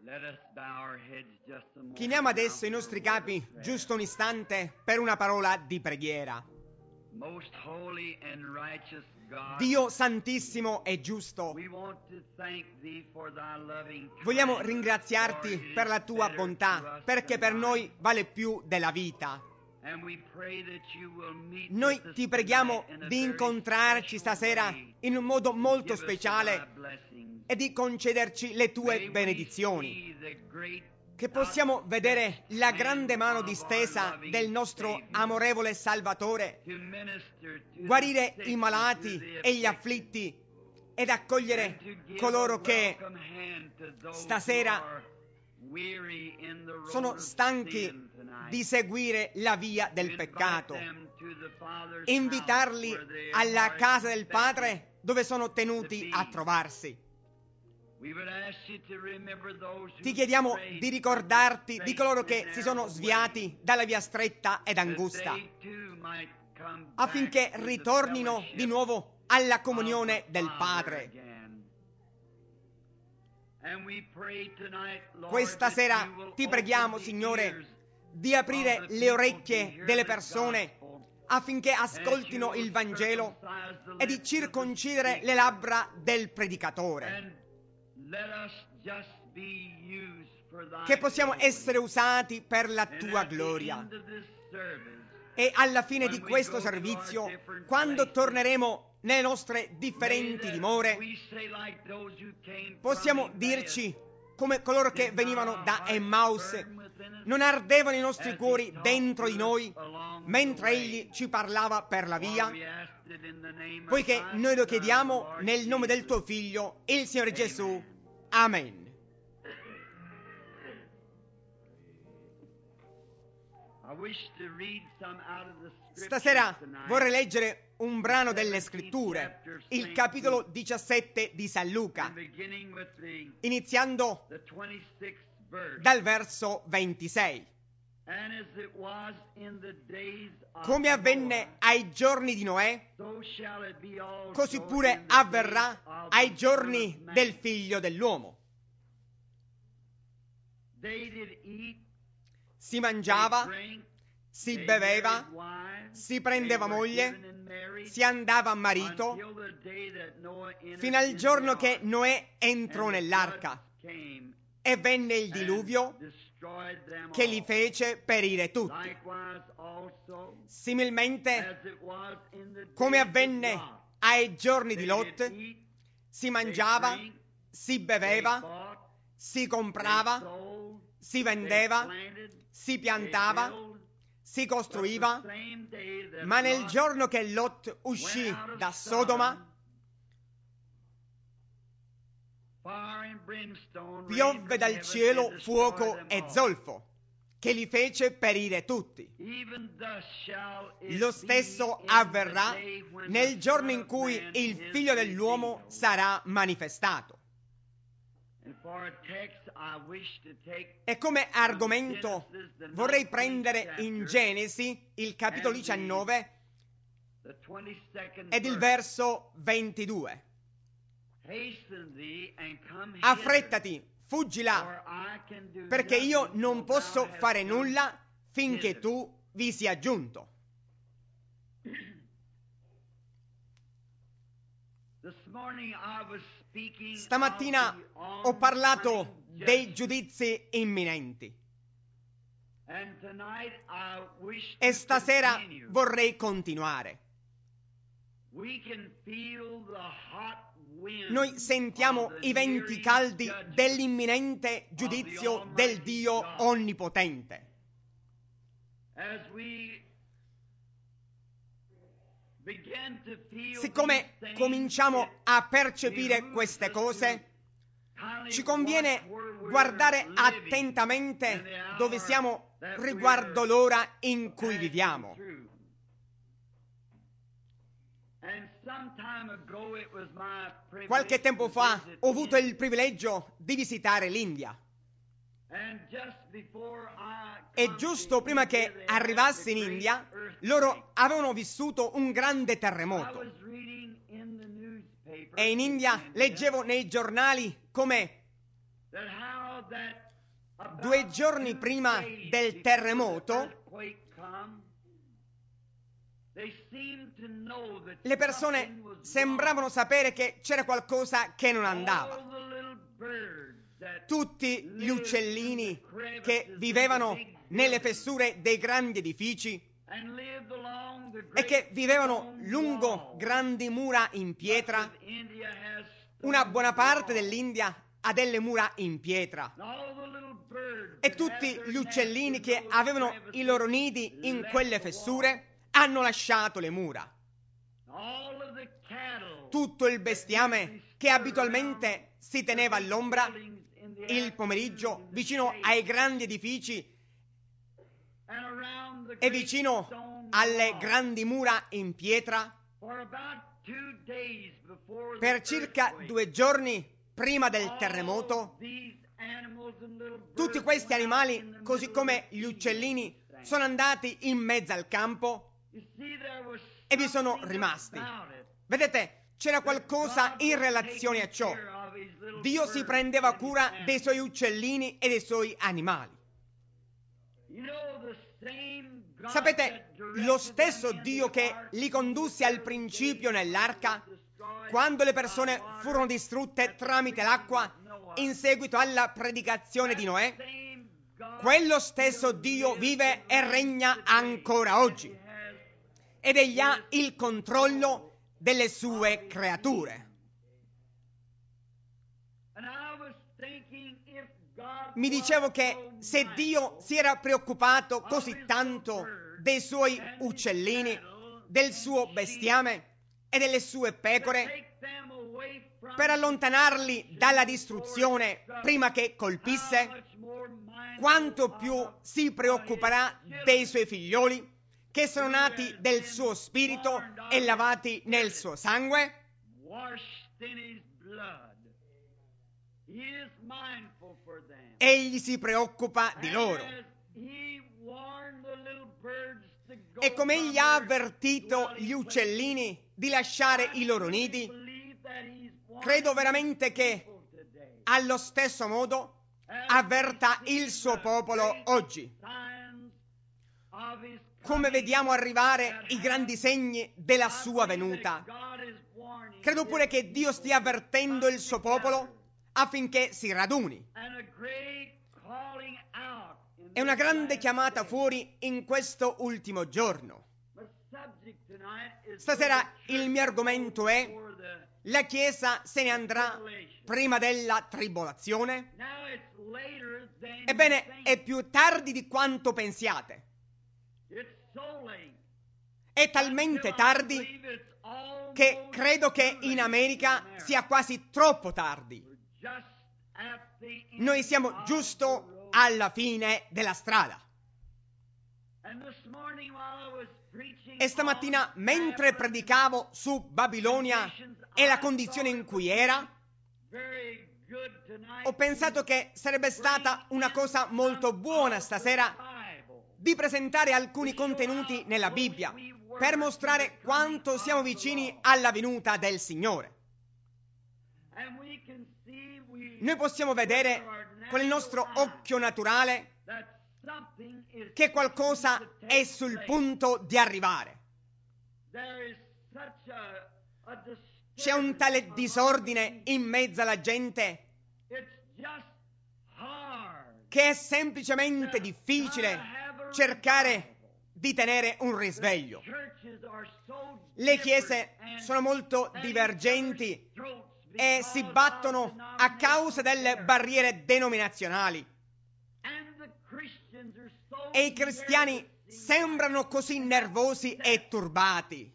Chiniamo adesso i nostri capi giusto un istante per una parola di preghiera. Dio santissimo e giusto, vogliamo ringraziarti per la tua bontà, perché per noi vale più della vita. Noi ti preghiamo di incontrarci stasera in un modo molto speciale e di concederci le tue benedizioni, che possiamo vedere la grande mano distesa del nostro amorevole Salvatore, guarire i malati e gli afflitti ed accogliere coloro che stasera sono stanchi di seguire la via del peccato, invitarli alla casa del Padre dove sono tenuti a trovarsi. Ti chiediamo di ricordarti di coloro che si sono sviati dalla via stretta ed angusta, affinché ritornino di nuovo alla comunione del Padre. Questa sera ti preghiamo, Signore, di aprire le orecchie delle persone affinché ascoltino il Vangelo e di circoncidere le labbra del predicatore. Che possiamo essere usati per la tua gloria. E alla fine di questo servizio, quando torneremo nelle nostre differenti dimore, possiamo dirci, come coloro che venivano da Emmaus, non ardevano i nostri cuori dentro di noi mentre Egli ci parlava per la via? Poiché noi lo chiediamo nel nome del tuo Figlio, il Signore Gesù. Amen. Stasera vorrei leggere un brano delle Scritture, il capitolo 17 di San Luca, iniziando dal verso 26. Come avvenne ai giorni di Noè, così pure avverrà ai giorni del Figlio dell'uomo. Si mangiava, si beveva, si prendeva moglie, si andava a marito, fino al giorno che Noè entrò nell'arca e venne il diluvio che li fece perire tutti. Similmente, come avvenne ai giorni di Lot, si mangiava, si beveva, si comprava, si vendeva, si piantava, si costruiva, ma nel giorno che Lot uscì da Sodoma, piovve dal cielo fuoco e zolfo, che li fece perire tutti. Lo stesso avverrà nel giorno in cui il Figlio dell'uomo sarà manifestato. E come argomento vorrei prendere in Genesi il capitolo 19 ed il verso 22. Affrettati, fuggi là, perché io non posso fare nulla finché tu vi sia giunto. Stamattina ho parlato dei giudizi imminenti e stasera vorrei continuare. Noi sentiamo i venti caldi dell'imminente giudizio del Dio Onnipotente. Siccome cominciamo a percepire queste cose, ci conviene guardare attentamente dove siamo riguardo l'ora in cui viviamo. Qualche tempo fa ho avuto il privilegio di visitare l'India. E giusto prima che arrivassi in India, loro avevano vissuto un grande terremoto. E in India leggevo nei giornali come 2 giorni prima del terremoto, le persone sembravano sapere che c'era qualcosa che non andava. Tutti gli uccellini che vivevano nelle fessure dei grandi edifici e che vivevano lungo grandi mura in pietra. Una buona parte dell'India ha delle mura in pietra. E tutti gli uccellini che avevano i loro nidi in quelle fessure hanno lasciato le mura. Tutto il bestiame che abitualmente si teneva all'ombra il pomeriggio vicino ai grandi edifici e vicino alle grandi mura in pietra, per circa 2 giorni prima del terremoto, tutti questi animali, così come gli uccellini, sono andati in mezzo al campo e vi sono rimasti. Vedete, c'era qualcosa in relazione a ciò. Dio si prendeva cura dei suoi uccellini e dei suoi animali. Sapete, lo stesso Dio che li condusse al principio nell'arca, quando le persone furono distrutte tramite l'acqua in seguito alla predicazione di Noè, quello stesso Dio vive e regna ancora oggi ed egli ha il controllo delle sue creature. Mi dicevo che se Dio si era preoccupato così tanto dei suoi uccellini, del suo bestiame e delle sue pecore, per allontanarli dalla distruzione prima che colpisse, quanto più si preoccuperà dei suoi figlioli che sono nati del suo spirito e lavati nel suo sangue? Egli si preoccupa di loro. E come egli ha avvertito gli uccellini di lasciare i loro nidi, credo veramente che allo stesso modo avverta il suo popolo oggi. Come vediamo arrivare i grandi segni della sua venuta, credo pure che Dio stia avvertendo il suo popolo affinché si raduni. È una grande chiamata fuori in questo ultimo giorno. Stasera il mio argomento è: la Chiesa se ne andrà prima della tribolazione? Ebbene, è più tardi di quanto pensiate. È talmente tardi che credo che in America sia quasi troppo tardi. Noi siamo giusto alla fine della strada. E stamattina, mentre predicavo su Babilonia e la condizione in cui era, ho pensato che sarebbe stata una cosa molto buona stasera di presentare alcuni contenuti nella Bibbia per mostrare quanto siamo vicini alla venuta del Signore. Noi possiamo vedere con il nostro occhio naturale che qualcosa è sul punto di arrivare. C'è un tale disordine in mezzo alla gente che è semplicemente difficile cercare di tenere un risveglio. Le chiese sono molto divergenti e si battono a causa delle barriere denominazionali. E i cristiani sembrano così nervosi e turbati.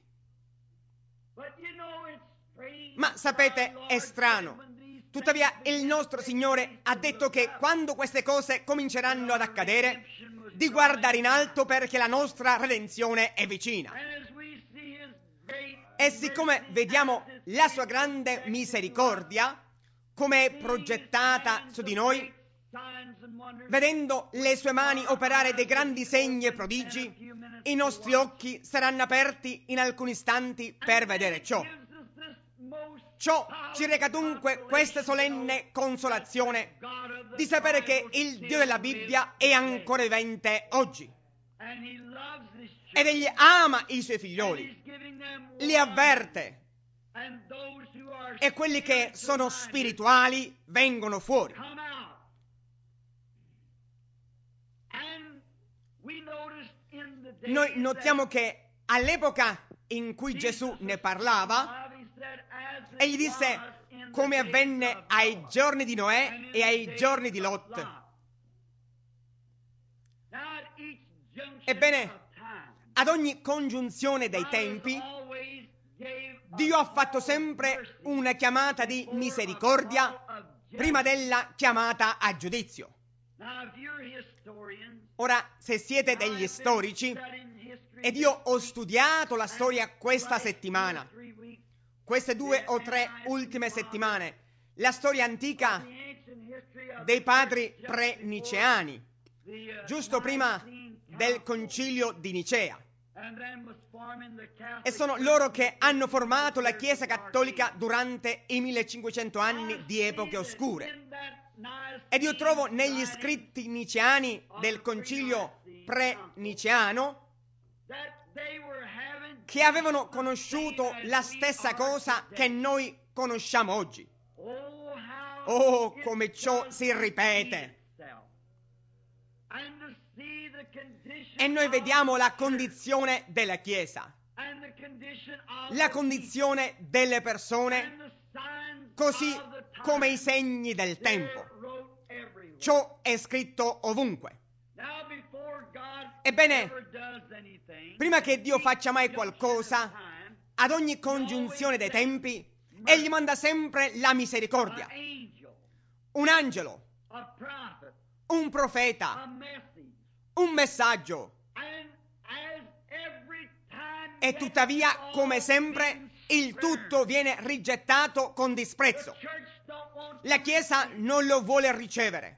Ma sapete, è strano. Tuttavia il nostro Signore ha detto che quando queste cose cominceranno ad accadere, di guardare in alto perché la nostra redenzione è vicina. E siccome vediamo la sua grande misericordia, come è progettata su di noi, vedendo le sue mani operare dei grandi segni e prodigi, i nostri occhi saranno aperti in alcuni istanti per vedere ciò. Ciò ci reca dunque questa solenne consolazione di sapere che il Dio della Bibbia è ancora vivente oggi. Ed egli ama i suoi figlioli, li avverte, e quelli che sono spirituali vengono fuori. Noi notiamo che all'epoca in cui Gesù ne parlava, egli disse come avvenne ai giorni di Noè e ai giorni di Lot. Ebbene, ad ogni congiunzione dei tempi, Dio ha fatto sempre una chiamata di misericordia prima della chiamata a giudizio. Ora, se siete degli storici, ed io ho studiato la storia questa settimana, queste 2 o 3 ultime settimane, la storia antica dei padri pre-niceani, giusto prima del concilio di Nicea. E sono loro che hanno formato la Chiesa cattolica durante i 1500 anni di epoche oscure. Ed io trovo negli scritti niceani del concilio pre-niceano che avevano conosciuto la stessa cosa che noi conosciamo oggi. Oh, come ciò si ripete! E noi vediamo la condizione della Chiesa, la condizione delle persone, così come i segni del tempo. Ciò è scritto ovunque. Ebbene, prima che Dio faccia mai qualcosa, ad ogni congiunzione dei tempi, Egli manda sempre la misericordia. Un angelo, un profeta, un messaggio. E tuttavia, come sempre, il tutto viene rigettato con disprezzo. La Chiesa non lo vuole ricevere.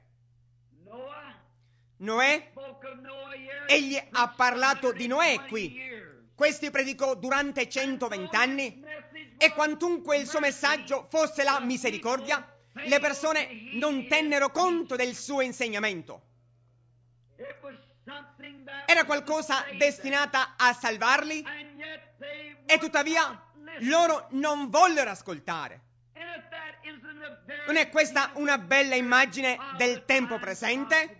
Noè, egli ha parlato di Noè qui. Questi predicò durante 120 anni, e quantunque il suo messaggio fosse la misericordia, le persone non tennero conto del suo insegnamento. Era qualcosa destinata a salvarli, e tuttavia loro non vollero ascoltare. Non è questa una bella immagine del tempo presente?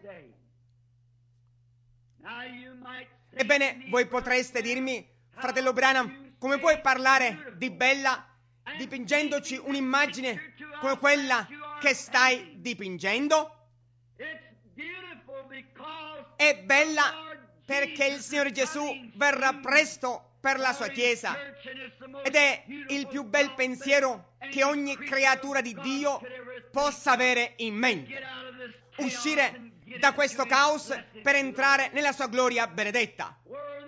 Ebbene, voi potreste dirmi, fratello Branham, come puoi parlare di bella dipingendoci un'immagine come quella che stai dipingendo? È bella perché il Signore Gesù verrà presto per la sua Chiesa, ed è il più bel pensiero che ogni creatura di Dio possa avere in mente. Uscire da questo caos per entrare nella sua gloria benedetta,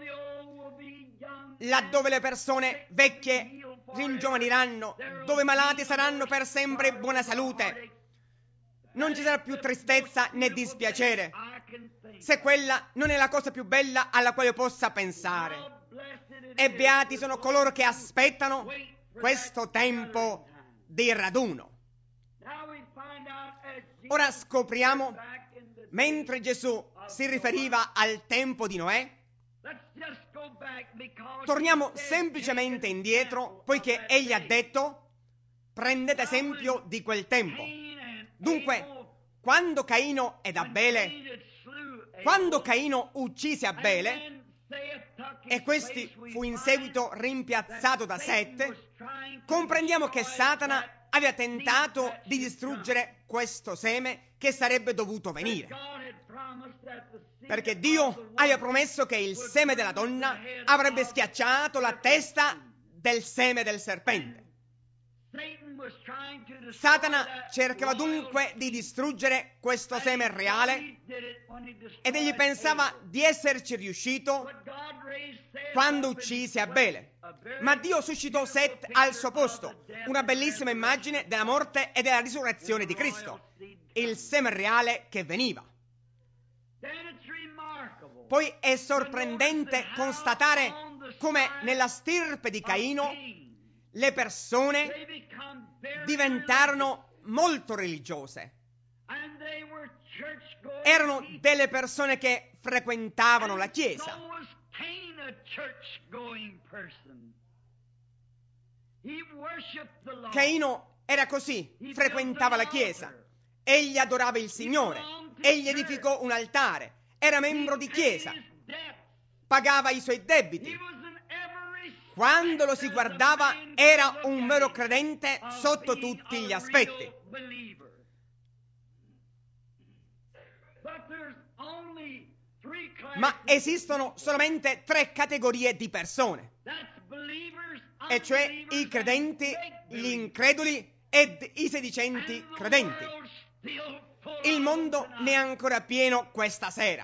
laddove le persone vecchie ringiovaniranno, dove i malati saranno per sempre in buona salute. Non ci sarà più tristezza né dispiacere, se quella non è la cosa più bella alla quale possa pensare. E beati sono coloro che aspettano questo tempo di raduno. Ora scopriamo, mentre Gesù si riferiva al tempo di Noè, torniamo semplicemente indietro, poiché egli ha detto: prendete esempio di quel tempo. Dunque, quando Caino uccise Abele, e questi fu in seguito rimpiazzato da Set, comprendiamo che Satana aveva tentato di distruggere questo seme che sarebbe dovuto venire, perché Dio aveva promesso che il seme della donna avrebbe schiacciato la testa del seme del serpente. Satana cercava dunque di distruggere questo seme reale, ed egli pensava di esserci riuscito quando uccise Abele. Ma Dio suscitò Set al suo posto, una bellissima immagine della morte e della risurrezione di Cristo, il seme reale che veniva. Poi è sorprendente constatare come nella stirpe di Caino le persone diventarono molto religiose. Erano delle persone che frequentavano la chiesa. Caino era così, frequentava la chiesa. Egli adorava il Signore, egli edificò un altare, era membro di chiesa, pagava i suoi debiti. Quando lo si guardava era un vero credente sotto tutti gli aspetti. Ma esistono solamente 3 categorie di persone, e cioè i credenti, gli increduli ed i sedicenti credenti. Il mondo ne è ancora pieno questa sera.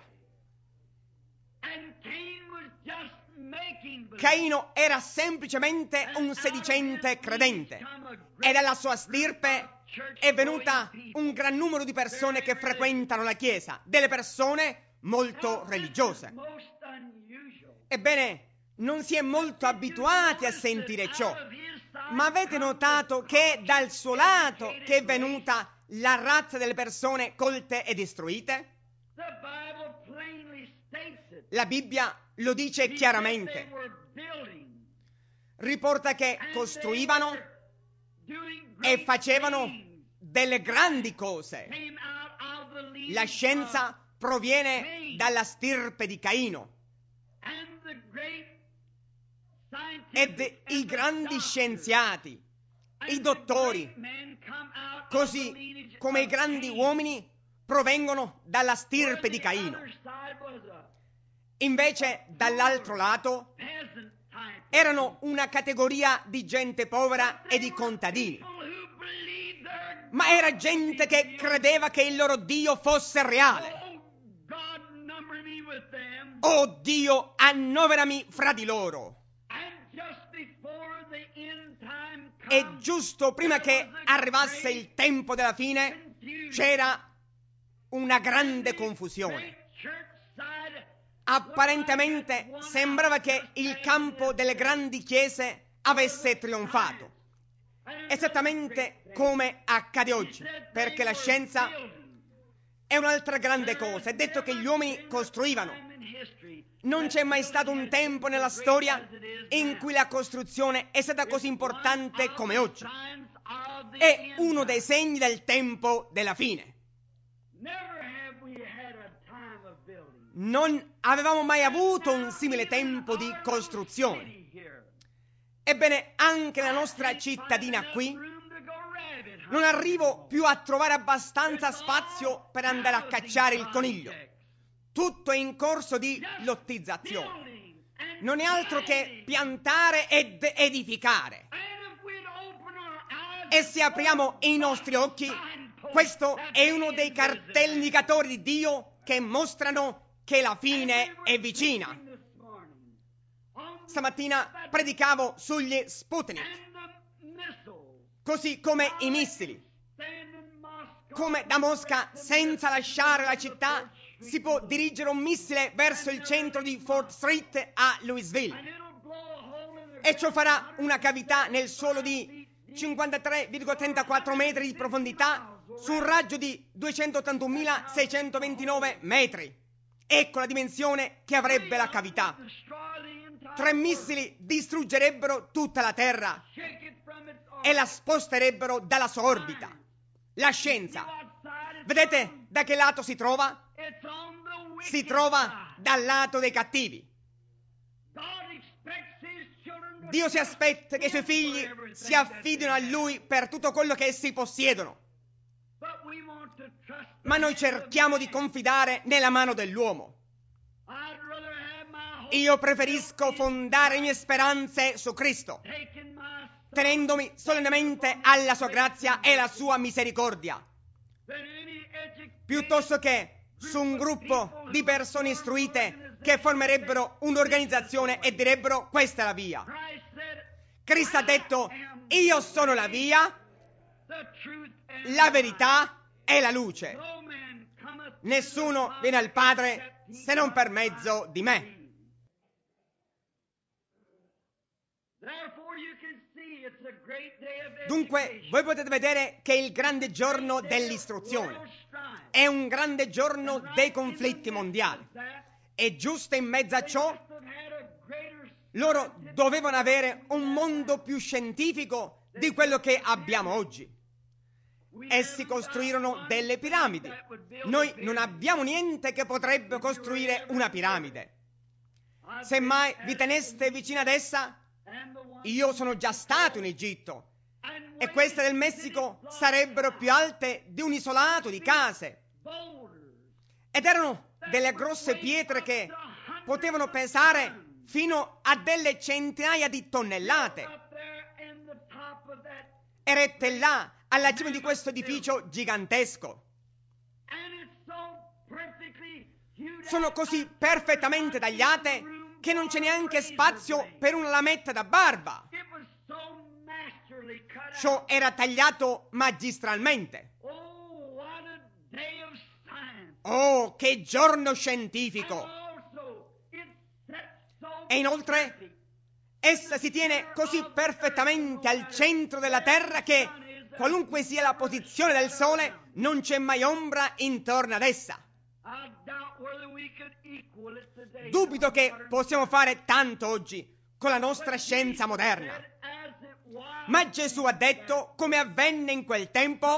Caino era semplicemente un sedicente credente e dalla sua stirpe è venuta un gran numero di persone che frequentano la chiesa, delle persone molto religiose. Ebbene, non si è molto abituati a sentire ciò, ma avete notato che è dal suo lato che è venuta la razza delle persone colte ed istruite? La Bibbia lo dice chiaramente. Riporta che costruivano e facevano delle grandi cose. La scienza proviene dalla stirpe di Caino. Ed i grandi scienziati, i dottori, così come i grandi uomini, provengono dalla stirpe di Caino. Invece, dall'altro lato, erano una categoria di gente povera e di contadini. Ma era gente che credeva che il loro Dio fosse reale. Oh Dio, annoverami fra di loro. E giusto prima che arrivasse il tempo della fine, c'era una grande confusione. Apparentemente sembrava che il campo delle grandi chiese avesse trionfato, esattamente come accade oggi, perché la scienza è un'altra grande cosa. È detto che gli uomini costruivano. Non c'è mai stato un tempo nella storia in cui la costruzione è stata così importante come oggi. È uno dei segni del tempo della fine. Non avevamo mai avuto un simile tempo di costruzione. Ebbene, anche la nostra cittadina qui, non arrivo più a trovare abbastanza spazio per andare a cacciare il coniglio. Tutto è in corso di lottizzazione. Non è altro che piantare ed edificare. E se apriamo i nostri occhi, questo è uno dei cartelli indicatori di Dio che mostrano che la fine è vicina. Stamattina predicavo sugli Sputnik, così come i missili. Come da Mosca, senza lasciare la città, si può dirigere un missile verso il centro di Fort Street a Louisville. E ciò farà una cavità nel suolo di 53,34 metri di profondità su un raggio di 281.629 metri. Ecco la dimensione che avrebbe la cavità. 3 missili distruggerebbero tutta la Terra e la sposterebbero dalla sua orbita. La scienza, vedete da che lato si trova? Si trova dal lato dei cattivi. Dio si aspetta che i suoi figli si affidino a Lui per tutto quello che essi possiedono. Ma noi cerchiamo di confidare nella mano dell'uomo. Io preferisco fondare le mie speranze su Cristo, tenendomi solennemente alla sua grazia e alla sua misericordia, piuttosto che su un gruppo di persone istruite che formerebbero un'organizzazione e direbbero: questa è la via. Cristo ha detto: io sono la via, la verità e la luce. Nessuno viene al Padre se non per mezzo di me. Dunque, voi potete vedere che è il grande giorno dell'istruzione, è un grande giorno dei conflitti mondiali. E giusto in mezzo a ciò, loro dovevano avere un mondo più scientifico di quello che abbiamo oggi. Essi costruirono delle piramidi. Noi non abbiamo niente che potrebbe costruire una piramide. Semmai vi teneste vicino ad essa, io sono già stato in Egitto e queste del Messico sarebbero più alte di un isolato di case. Ed erano delle grosse pietre che potevano pesare fino a delle centinaia di tonnellate. Erette là, alla cima di questo edificio gigantesco. Sono così perfettamente tagliate che non c'è neanche spazio per una lametta da barba. Ciò era tagliato magistralmente. Oh, che giorno scientifico! E inoltre, essa si tiene così perfettamente al centro della Terra che, qualunque sia la posizione del Sole, non c'è mai ombra intorno ad essa. Dubito che possiamo fare tanto oggi con la nostra scienza moderna. Ma Gesù ha detto, come avvenne in quel tempo,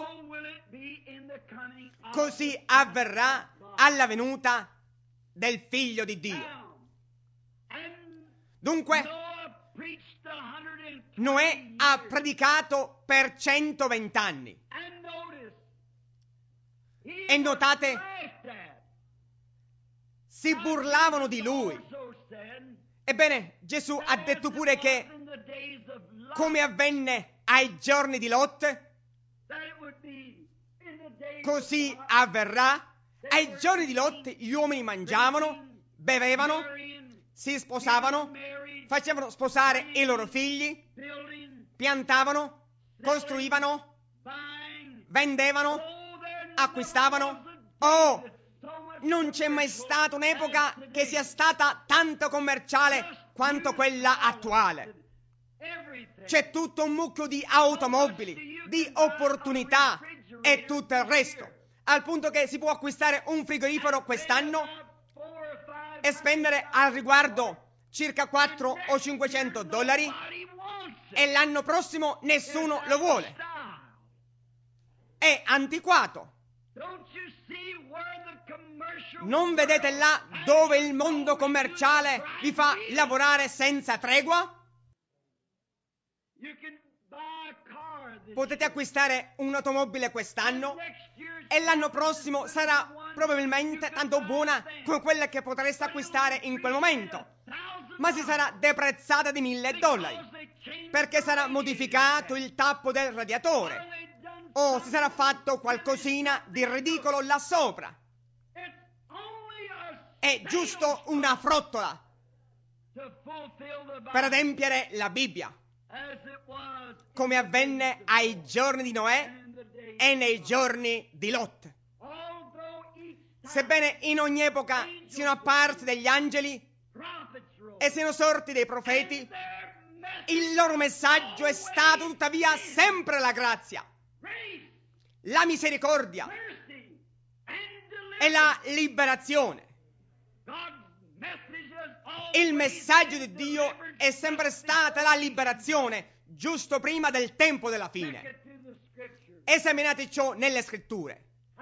così avverrà alla venuta del Figlio di Dio. Dunque, Noè ha predicato per 120 anni. E notate, si burlavano di lui. Ebbene, Gesù ha detto pure che, come avvenne ai giorni di Lot, così avverrà. Ai giorni di Lot gli uomini mangiavano, bevevano, si sposavano, facevano sposare i loro figli, piantavano, costruivano, vendevano, acquistavano. Oh, non c'è mai stata un'epoca che sia stata tanto commerciale quanto quella attuale. C'è tutto un mucchio di automobili, di opportunità e tutto il resto, al punto che si può acquistare un frigorifero quest'anno e spendere al riguardo circa 400 o 500 dollari e l'anno prossimo nessuno lo vuole. È antiquato. Non vedete là dove il mondo commerciale vi fa lavorare senza tregua? Potete acquistare un'automobile quest'anno e l'anno prossimo sarà probabilmente tanto buona come quella che potreste acquistare in quel momento, ma si sarà deprezzata di $1.000 perché sarà modificato il tappo del radiatore o si sarà fatto qualcosina di ridicolo là sopra. È giusto una frottola per adempiere la Bibbia, come avvenne ai giorni di Noè e nei giorni di Lot. Sebbene in ogni epoca siano apparsi degli angeli e siano sorti dei profeti, il loro messaggio è stato tuttavia sempre la grazia, la misericordia e la liberazione. Il messaggio di Dio è sempre stata la liberazione, giusto prima del tempo della fine. Esaminate ciò nelle scritture.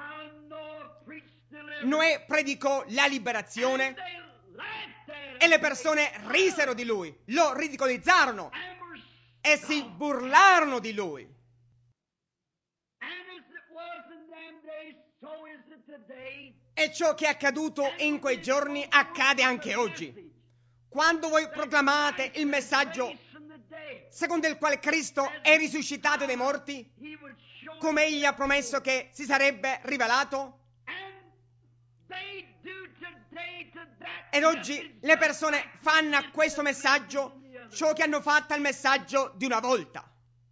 Noè predicò la liberazione e le persone risero di lui, lo ridicolizzarono e si burlarono di lui. E ciò che è accaduto in quei giorni accade anche oggi. Quando voi proclamate il messaggio secondo il quale Cristo è risuscitato dai morti, come Egli ha promesso che si sarebbe rivelato, ed oggi le persone fanno a questo messaggio ciò che hanno fatto al messaggio di una volta.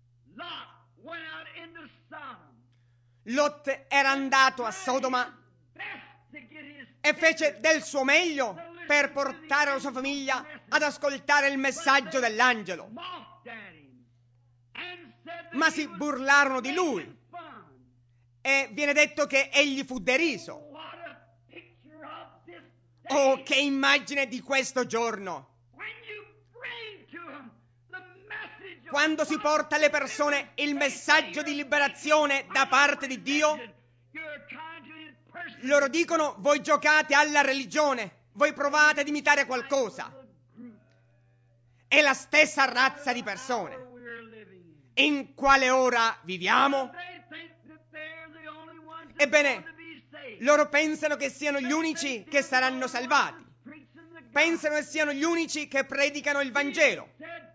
Lot era andato a Sodoma e fece del suo meglio per portare la sua famiglia ad ascoltare il messaggio dell'angelo. ma si burlarono di lui. E viene detto che egli fu deriso. Oh, che immagine di questo giorno! Quando si porta alle persone il messaggio di liberazione da parte di Dio, loro dicono: voi giocate alla religione, voi provate ad imitare qualcosa. È la stessa razza di persone. In quale ora viviamo? Ebbene, loro pensano che siano gli unici che saranno salvati. Pensano che siano gli unici che predicano il Vangelo.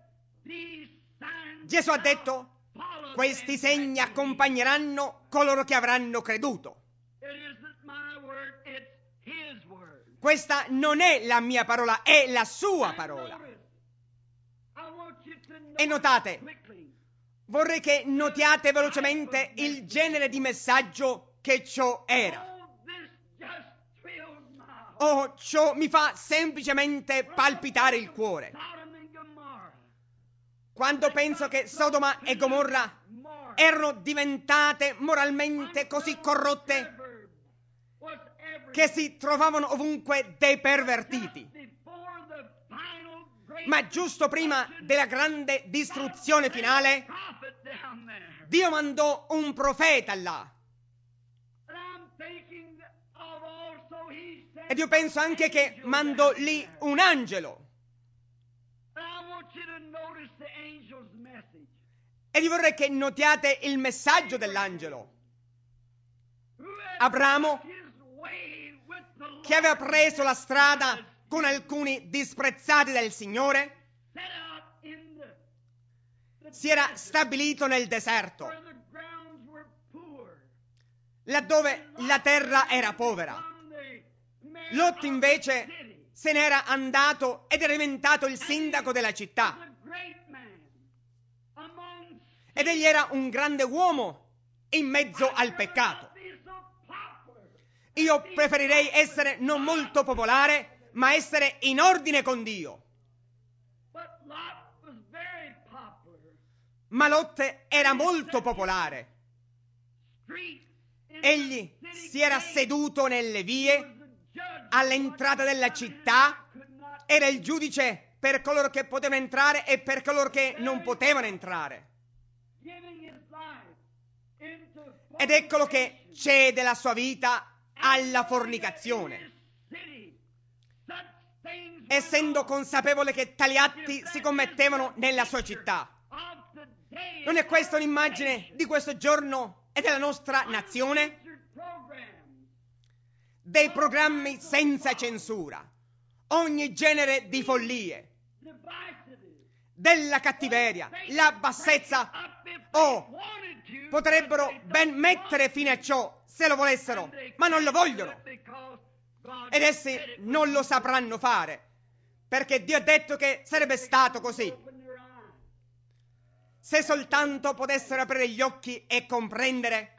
Gesù ha detto: questi segni accompagneranno coloro che avranno creduto. Questa non è la mia parola, è la sua parola. E notate, vorrei che notiate velocemente il genere di messaggio che ciò era. Oh, ciò mi fa semplicemente palpitare il cuore. Quando penso che Sodoma e Gomorra erano diventate moralmente così corrotte che si trovavano ovunque dei pervertiti. Ma giusto prima della grande distruzione finale, Dio mandò un profeta là. Ed io penso anche che mandò lì un angelo. E io vorrei che notiate il messaggio dell'angelo. Abramo, che aveva preso la strada con alcuni disprezzati del Signore, si era stabilito nel deserto, laddove la terra era povera. Lot invece se n'era andato ed era diventato il sindaco della città. Ed egli era un grande uomo in mezzo al peccato. Io preferirei essere non molto popolare, ma essere in ordine con Dio. Ma Lot era molto popolare. Egli si era seduto nelle vie, all'entrata della città, era il giudice per coloro che potevano entrare e per coloro che non potevano entrare. Ed eccolo che cede la sua vita alla fornicazione, essendo consapevole che tali atti si commettevano nella sua città. Non è questa un'immagine di questo giorno e della nostra nazione? Dei programmi senza censura, ogni genere di follie, della cattiveria, la bassezza. Oh, potrebbero ben mettere fine a ciò se lo volessero, ma non lo vogliono. Ed essi non lo sapranno fare, perché Dio ha detto che sarebbe stato così. Se soltanto potessero aprire gli occhi e comprendere.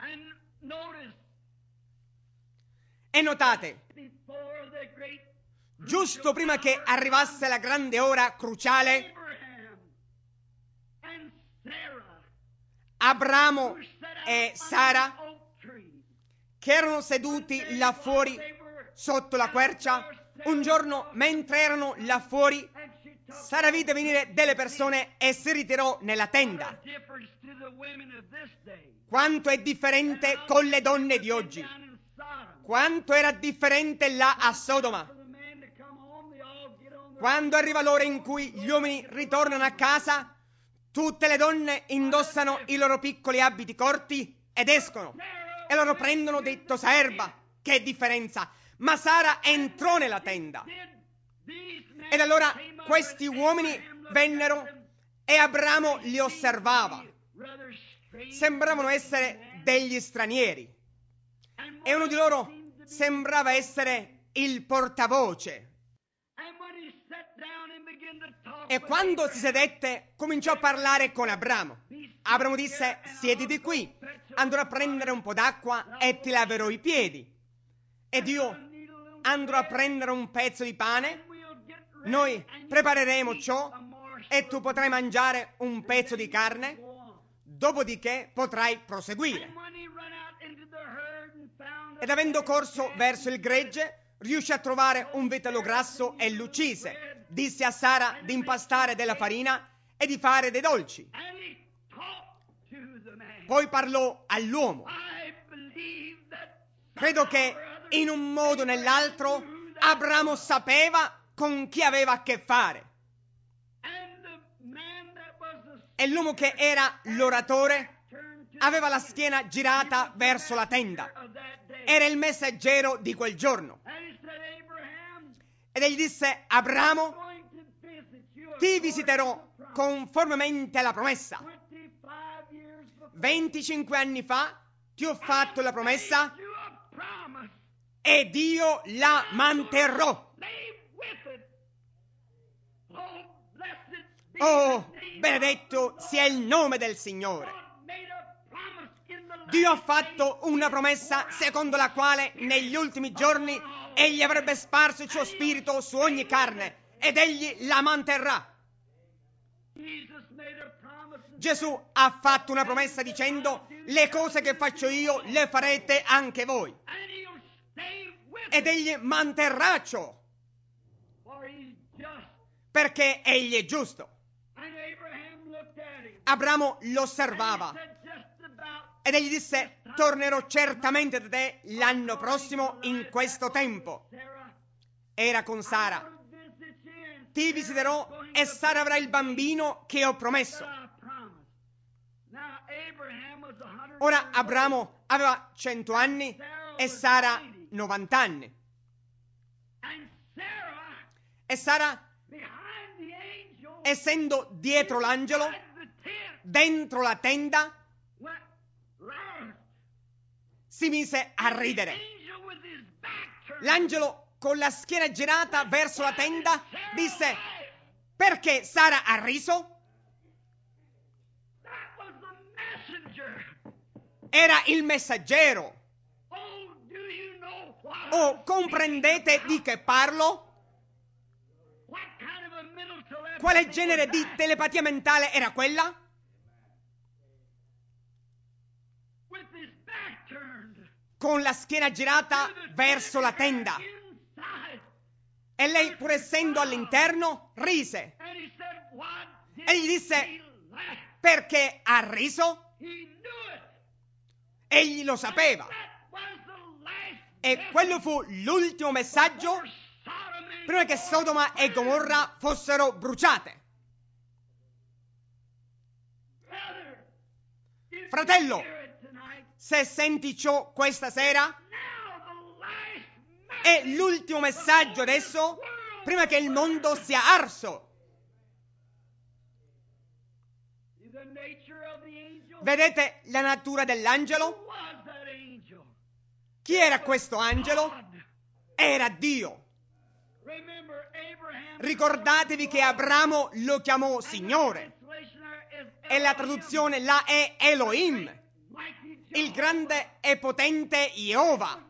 E notate, giusto prima che arrivasse la grande ora cruciale, Abramo e Sara, che erano seduti là fuori sotto la quercia, un giorno mentre erano là fuori, Sara vide venire delle persone e si ritirò nella tenda. Quanto è differente con le donne di oggi. Quanto era differente là a Sodoma. Quando arriva l'ora in cui gli uomini ritornano a casa, tutte le donne indossano i loro piccoli abiti corti ed escono e loro prendono dei tosaerba. Che differenza! Ma Sara entrò nella tenda. Ed allora questi uomini vennero e Abramo li osservava. Sembravano essere degli stranieri. E uno di loro sembrava essere il portavoce. E quando si sedette, cominciò a parlare con Abramo. Abramo disse: siediti qui, andrò a prendere un po' d'acqua e ti laverò i piedi. Ed io andrò a prendere un pezzo di pane, noi prepareremo ciò e tu potrai mangiare un pezzo di carne. dopodiché potrai proseguire. Ed avendo corso verso il gregge, riuscì a trovare un vitello grasso e l'uccise. Disse a Sara di impastare della farina e di fare dei dolci. Poi parlò all'uomo. Credo che in un modo o nell'altro Abramo sapeva con chi aveva a che fare. E l'uomo che era l'oratore aveva la schiena girata verso la tenda. Era il messaggero di quel giorno. Ed egli disse: Abramo, ti visiterò conformemente alla promessa. 25 anni fa ti ho fatto la promessa ed io la manterrò. Oh, benedetto sia il nome del Signore. Dio ha fatto una promessa secondo la quale negli ultimi giorni egli avrebbe sparso il suo spirito su ogni carne ed egli la manterrà. Gesù ha fatto una promessa dicendo: le cose che faccio io le farete anche voi. Ed egli manterrà ciò, perché egli è giusto. Abramo lo osservava ed egli disse: tornerò certamente da te l'anno prossimo in questo tempo. Era con Sara. Ti visiterò e Sara avrà il bambino che ho promesso. Ora Abramo aveva 100 anni e Sara 90 anni. E Sara, essendo dietro l'angelo, dentro la tenda, si mise a ridere. L'angelo, con la schiena girata verso la tenda, disse: perché Sara ha riso? Era il messaggero. Oh, comprendete di che parlo? Quale genere di telepatia mentale era quella? Con la schiena girata verso la tenda. E lei, pur essendo all'interno, rise. E gli disse: perché ha riso? Egli lo sapeva. E quello fu l'ultimo messaggio prima che Sodoma e Gomorra fossero bruciate. Fratello, se senti ciò questa sera, è l'ultimo messaggio adesso prima che il mondo sia arso. Vedete la natura dell'angelo? Chi era questo angelo? Era Dio. Ricordatevi che Abramo lo chiamò Signore. E la traduzione là è Elohim, il grande e potente Jehovah.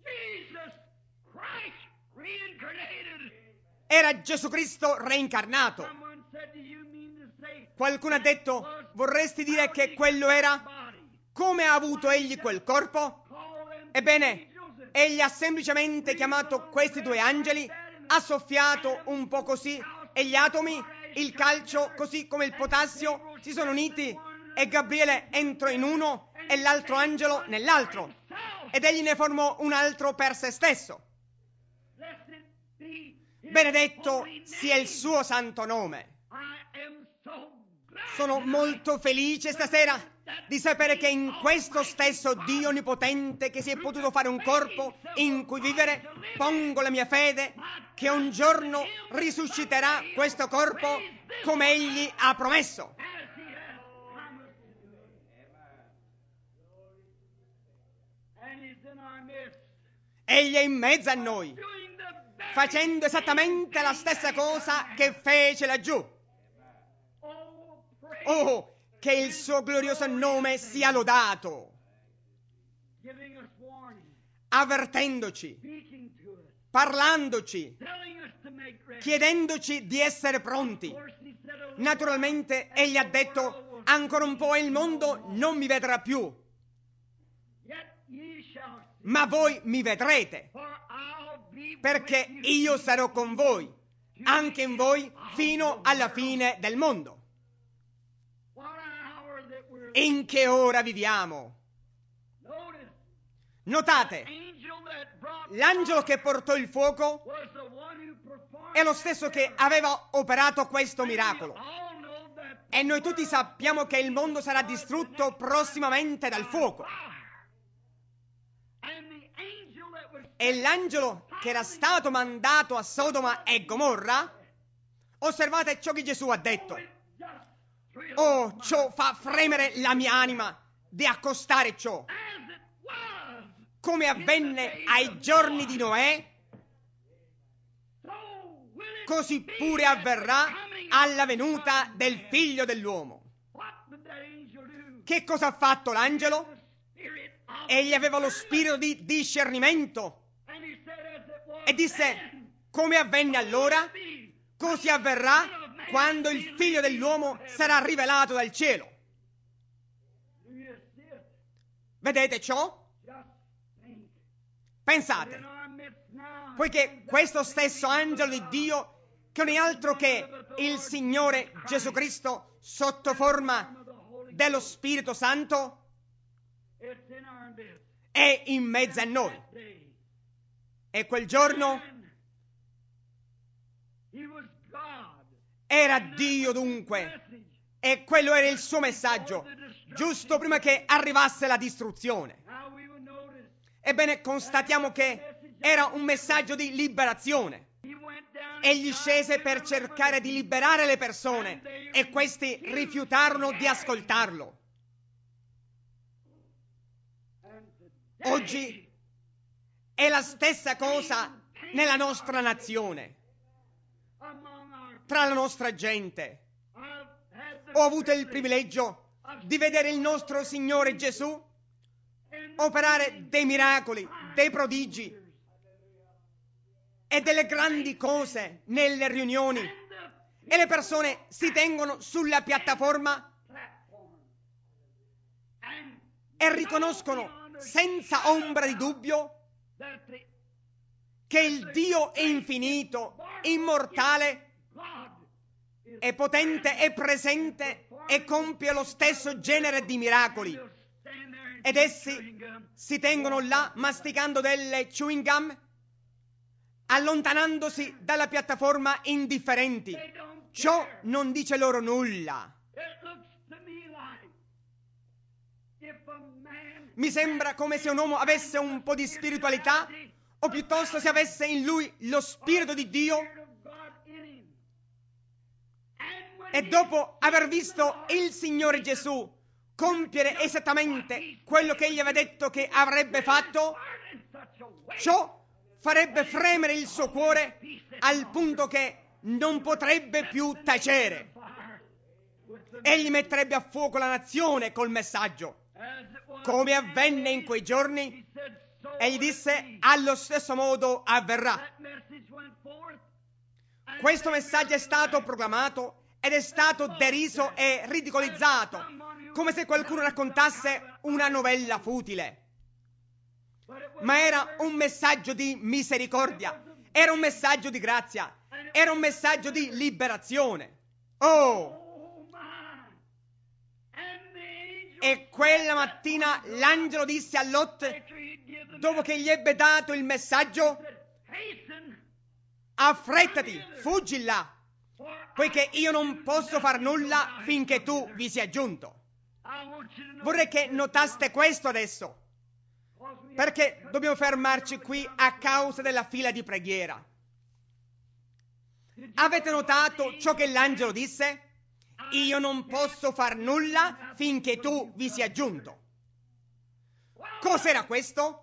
Era Gesù Cristo reincarnato. Qualcuno ha detto: vorresti dire che quello era? Come ha avuto egli quel corpo? Ebbene, egli ha semplicemente chiamato questi due angeli, ha soffiato un po' così e gli atomi, il calcio così come il potassio si sono uniti e Gabriele entrò in uno e l'altro angelo nell'altro ed egli ne formò un altro per se stesso. Benedetto sia il suo santo nome. Sono molto felice stasera di sapere che in questo stesso Dio onnipotente che si è potuto fare un corpo in cui vivere, pongo la mia fede che un giorno risusciterà questo corpo come egli ha promesso. Egli è in mezzo a noi, facendo esattamente la stessa cosa che fece laggiù. Oh, che il suo glorioso nome sia lodato, avvertendoci, parlandoci, chiedendoci di essere pronti. Naturalmente egli ha detto: ancora un po' e il mondo non mi vedrà più, ma voi mi vedrete, perché io sarò con voi, anche in voi, fino alla fine del mondo. In che ora viviamo? Notate, l'angelo che portò il fuoco è lo stesso che aveva operato questo miracolo. E noi tutti sappiamo che il mondo sarà distrutto prossimamente dal fuoco. E l'angelo che era stato mandato a Sodoma e Gomorra, osservate ciò che Gesù ha detto. Oh, ciò fa fremere la mia anima di accostare ciò. Come avvenne ai giorni di Noè, così pure avverrà alla venuta del Figlio dell'uomo. Che cosa ha fatto l'angelo? Egli aveva lo spirito di discernimento e disse: come avvenne allora, così avverrà quando il Figlio dell'uomo sarà rivelato dal cielo. Vedete ciò? Pensate, poiché questo stesso angelo di Dio, che non è altro che il Signore Gesù Cristo sotto forma dello Spirito Santo, è in mezzo a noi. E quel giorno era Dio dunque, e quello era il suo messaggio, giusto prima che arrivasse la distruzione. Ebbene, constatiamo che era un messaggio di liberazione. Egli scese per cercare di liberare le persone e questi rifiutarono di ascoltarlo. Oggi è la stessa cosa nella nostra nazione, tra la nostra gente. Ho avuto il privilegio di vedere il nostro Signore Gesù operare dei miracoli, dei prodigi e delle grandi cose nelle riunioni, e le persone si tengono sulla piattaforma e riconoscono senza ombra di dubbio che il Dio è infinito, immortale, è potente, è presente e compie lo stesso genere di miracoli. Ed essi si tengono là masticando delle chewing gum, allontanandosi dalla piattaforma indifferenti. Ciò non dice loro nulla. Mi sembra come se un uomo avesse un po' di spiritualità, o piuttosto se avesse in lui lo Spirito di Dio, e dopo aver visto il Signore Gesù compiere esattamente quello che egli aveva detto che avrebbe fatto, ciò farebbe fremere il suo cuore al punto che non potrebbe più tacere. Egli metterebbe a fuoco la nazione col messaggio. Come avvenne in quei giorni, egli disse: allo stesso modo avverrà. Questo messaggio è stato proclamato ed è stato deriso e ridicolizzato, come se qualcuno raccontasse una novella futile. Ma era un messaggio di misericordia, era un messaggio di grazia, era un messaggio di liberazione. Oh! E quella mattina l'angelo disse a Lot, dopo che gli ebbe dato il messaggio: affrettati, fuggi là, poiché io non posso far nulla finché tu vi sia giunto. Vorrei che notaste questo adesso, perché dobbiamo fermarci qui a causa della fila di preghiera. Avete notato ciò che l'angelo disse? Io non posso far nulla finché tu vi sia giunto. Cos'era questo?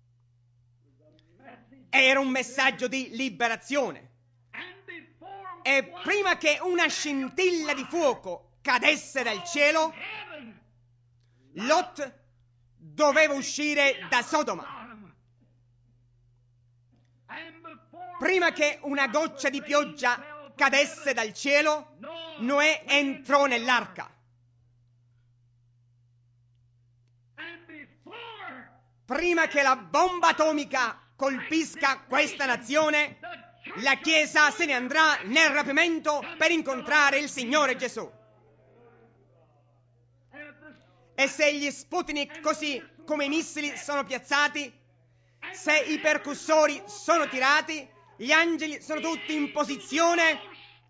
Era un messaggio di liberazione. E prima che una scintilla di fuoco cadesse dal cielo, Lot doveva uscire da Sodoma. Prima che una goccia di pioggia cadesse dal cielo, Noè entrò nell'arca. prima che la bomba atomica colpisca questa nazione, la Chiesa se ne andrà nel rapimento per incontrare il Signore Gesù. E se gli Sputnik, così come i missili, sono piazzati, se i percussori sono tirati, gli angeli sono tutti in posizione,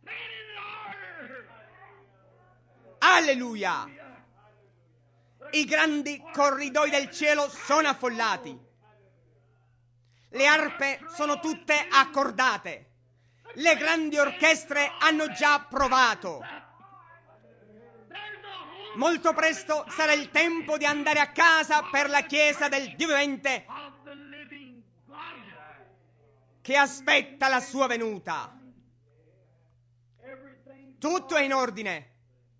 alleluia! I grandi corridoi del cielo sono affollati. Le arpe sono tutte accordate. Le grandi orchestre hanno già provato. Molto presto sarà il tempo di andare a casa per la Chiesa del Dio vivente che aspetta la sua venuta. Tutto è in ordine.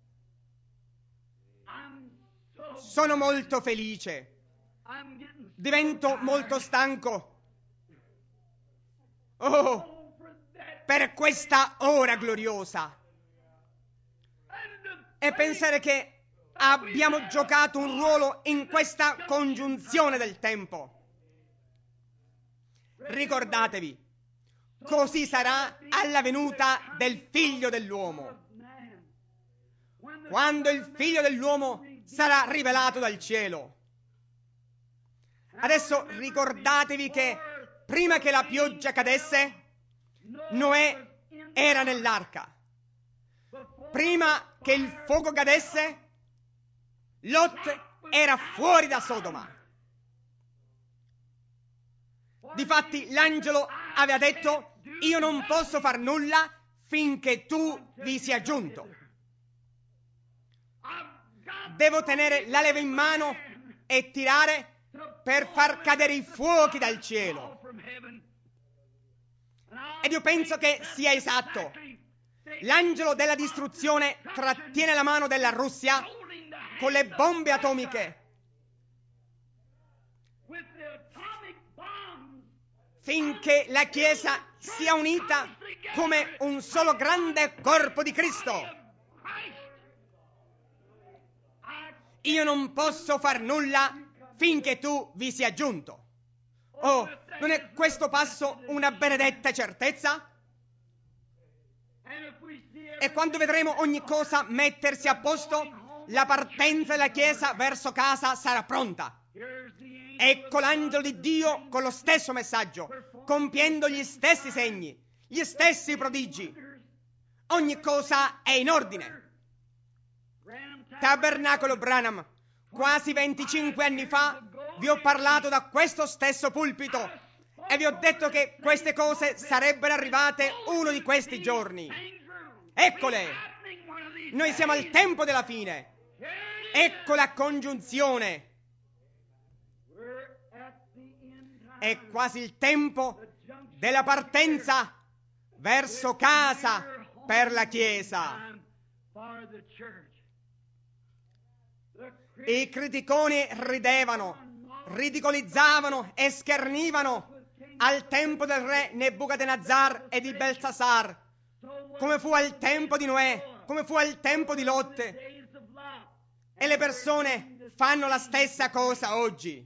Sono molto felice. Divento molto stanco. Oh, per questa ora gloriosa. E pensare che abbiamo giocato un ruolo in questa congiunzione del tempo. Ricordatevi, così sarà alla venuta del Figlio dell'uomo. Quando il Figlio dell'uomo sarà rivelato dal cielo. Adesso ricordatevi che prima che la pioggia cadesse, Noè era nell'arca. Prima che il fuoco cadesse, Lot era fuori da Sodoma. Difatti l'angelo aveva detto: io non posso far nulla finché tu vi sia giunto. Devo tenere la leva in mano e tirare per far cadere i fuochi dal cielo. Ed io penso che sia esatto. L'angelo della distruzione trattiene la mano della Russia con le bombe atomiche finché la Chiesa sia unita come un solo grande corpo di Cristo. Io non posso far nulla finché tu vi sia giunto. Oh, non è questo passo una benedetta certezza? E quando vedremo ogni cosa mettersi a posto, la partenza della Chiesa verso casa sarà pronta. Ecco l'angelo di Dio con lo stesso messaggio, compiendo gli stessi segni, gli stessi prodigi. Ogni cosa è in ordine. Tabernacolo Branham, quasi 25 anni fa, vi ho parlato da questo stesso pulpito e vi ho detto che queste cose sarebbero arrivate uno di questi giorni. Eccole! Noi siamo al tempo della fine. Ecco la congiunzione. È quasi il tempo della partenza verso casa per la Chiesa. I criticoni ridevano, ridicolizzavano e schernivano al tempo del re Nebuchadnezzar e di Belsasar, come fu al tempo di Noè, come fu al tempo di Lot. E le persone fanno la stessa cosa oggi.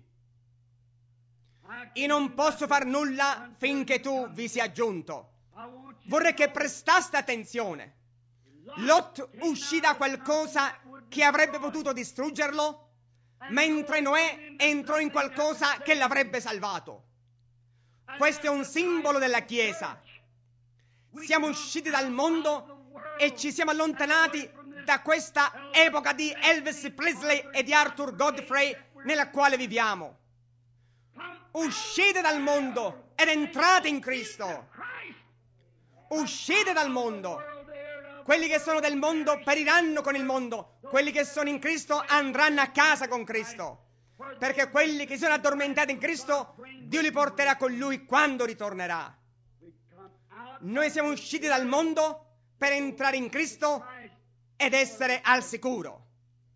Io non posso far nulla finché tu vi sia giunto. Vorrei che prestaste attenzione. Lot uscì da qualcosa che avrebbe potuto distruggerlo, mentre Noè entrò in qualcosa che l'avrebbe salvato. Questo è un simbolo della Chiesa. Siamo usciti dal mondo e ci siamo allontanati da questa epoca di Elvis Presley e di Arthur Godfrey nella quale viviamo. Uscite dal mondo ed entrate in Cristo. Uscite dal mondo. Quelli che sono del mondo periranno con il mondo. Quelli che sono in Cristo andranno a casa con Cristo. Perché quelli che sono addormentati in Cristo, Dio li porterà con Lui quando ritornerà. Noi siamo usciti dal mondo per entrare in Cristo ed essere al sicuro.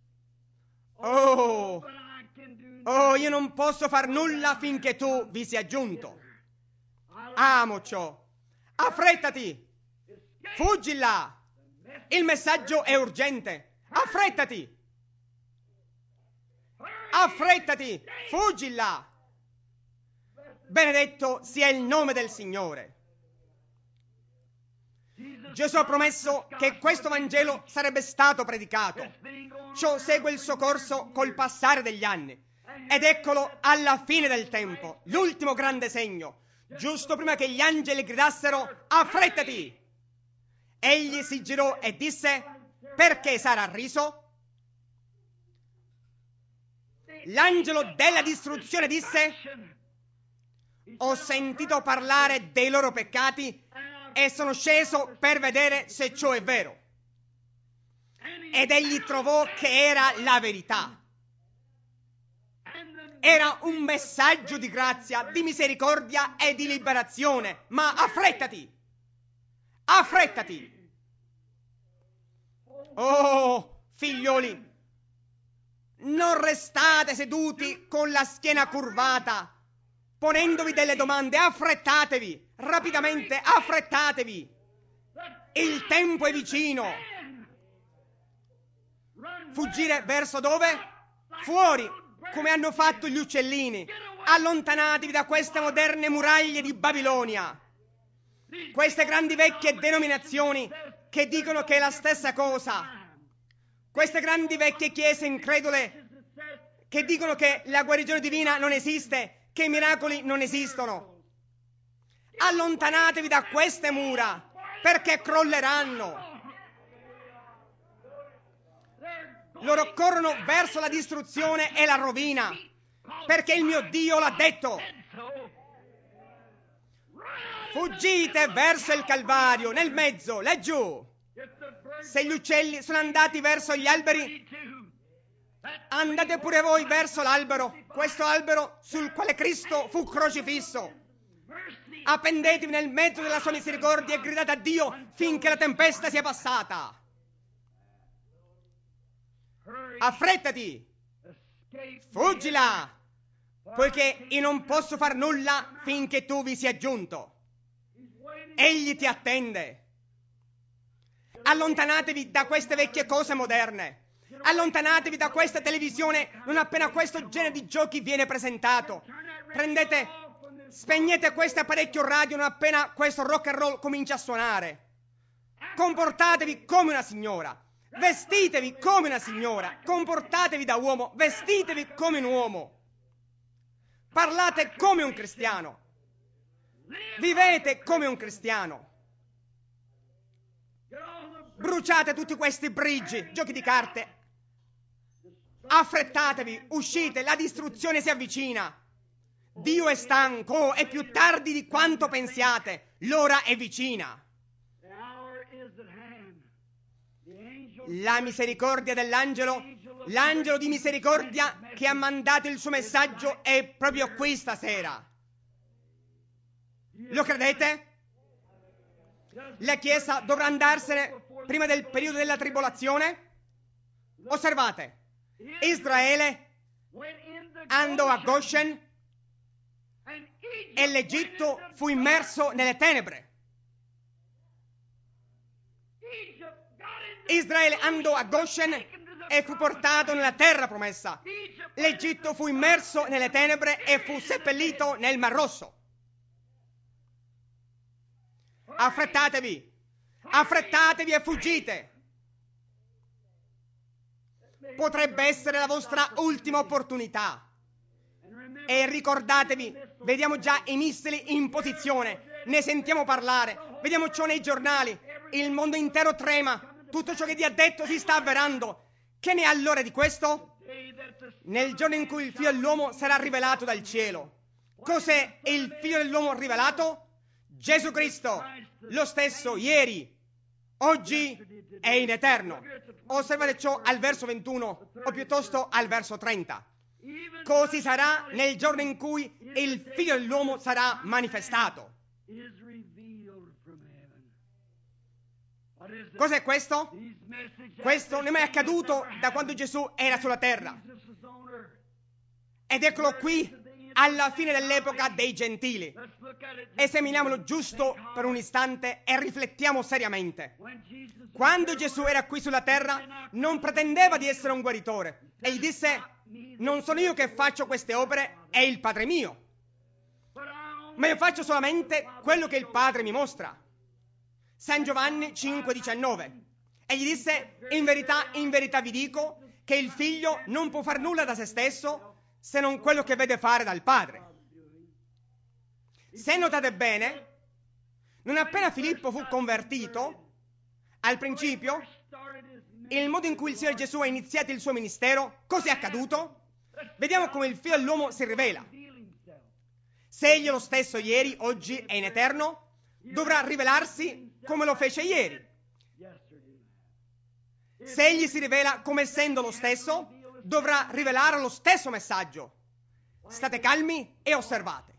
Oh, io non posso far nulla finché tu vi sia giunto. Amo ciò. Affrettati. Fuggi là. Il messaggio è urgente. Affrettati. Affrettati. Fuggi là. Benedetto sia il nome del Signore. Gesù ha promesso che questo Vangelo sarebbe stato predicato. Ciò segue il suo corso col passare degli anni. Ed eccolo alla fine del tempo, l'ultimo grande segno, giusto prima che gli angeli gridassero: affrettati! Egli si girò e disse: perché sarà riso? L'angelo della distruzione disse: ho sentito parlare dei loro peccati e sono sceso per vedere se ciò è vero. Ed egli trovò che era la verità. Era un messaggio di grazia, di misericordia e di liberazione. Ma affrettati! Affrettati! Oh, figlioli, non restate seduti con la schiena curvata, ponendovi delle domande. Affrettatevi, rapidamente, affrettatevi. Il tempo è vicino. Fuggire verso dove? Fuori, come hanno fatto gli uccellini. Allontanatevi da queste moderne muraglie di Babilonia, queste grandi vecchie denominazioni che dicono che è la stessa cosa, queste grandi vecchie chiese incredule che dicono che la guarigione divina non esiste, che i miracoli non esistono. Allontanatevi da queste mura, perché crolleranno. Loro corrono verso la distruzione e la rovina, perché il mio Dio l'ha detto. Fuggite verso il Calvario, nel mezzo, laggiù. Se gli uccelli sono andati verso gli alberi, andate pure voi verso l'albero, questo albero sul quale Cristo fu crocifisso. Appendetevi nel mezzo della sua misericordia e gridate a Dio finché la tempesta sia passata. Affrettati, fuggila, poiché io non posso far nulla finché tu vi sia giunto. Egli ti attende. Allontanatevi da queste vecchie cose moderne. Allontanatevi da questa televisione non appena questo genere di giochi viene presentato. Spegnete questo apparecchio radio non appena questo rock and roll comincia a suonare. Comportatevi come una signora. Vestitevi come una signora. Comportatevi da uomo. Vestitevi come un uomo. Parlate come un cristiano. Vivete come un cristiano. Bruciate tutti questi brigi, giochi di carte. Affrettatevi, uscite, la distruzione si avvicina. Dio è stanco, è più tardi di quanto pensiate. L'ora è vicina. La misericordia dell'angelo, l'angelo di misericordia che ha mandato il suo messaggio è proprio qui stasera. Lo credete? La Chiesa dovrà andarsene prima del periodo della tribolazione? Osservate, Israele andò a Goshen e l'Egitto fu immerso nelle tenebre. Israele andò a Goshen e fu portato nella terra promessa. L'Egitto fu immerso nelle tenebre e fu seppellito nel Mar Rosso. Affrettatevi, affrettatevi e fuggite. Potrebbe essere la vostra ultima opportunità. E ricordatevi, vediamo già i missili in posizione, ne sentiamo parlare, vediamo ciò nei giornali, il mondo intero trema, tutto ciò che Dio ha detto si sta avverando. Che ne è allora di questo? Nel giorno in cui il Figlio dell'uomo sarà rivelato dal cielo. Cos'è il Figlio dell'uomo rivelato? Gesù Cristo, lo stesso ieri, oggi e in eterno. Osservate ciò al verso 21 o piuttosto al verso 30. Così sarà nel giorno in cui il Figlio dell'uomo sarà manifestato. Cos'è questo? Questo non è mai accaduto da quando Gesù era sulla terra. Ed eccolo qui alla fine dell'epoca dei gentili. Esaminiamolo giusto per un istante e riflettiamo seriamente. Quando Gesù era qui sulla terra non pretendeva di essere un guaritore. Egli disse: non sono io che faccio queste opere, è il Padre mio. ma io faccio solamente quello che il Padre mi mostra. San Giovanni 5,19. Egli disse: in verità vi dico che il figlio non può far nulla da se stesso se non quello che vede fare dal Padre. Se notate bene, non appena Filippo fu convertito, al principio, il modo in cui il Signore Gesù ha iniziato il suo ministero, cosa è accaduto? Vediamo come il Figlio dell'uomo si rivela. Se egli è lo stesso ieri, oggi e in eterno, dovrà rivelarsi come lo fece ieri. Se egli si rivela come essendo lo stesso, dovrà rivelare lo stesso messaggio. State calmi e osservate.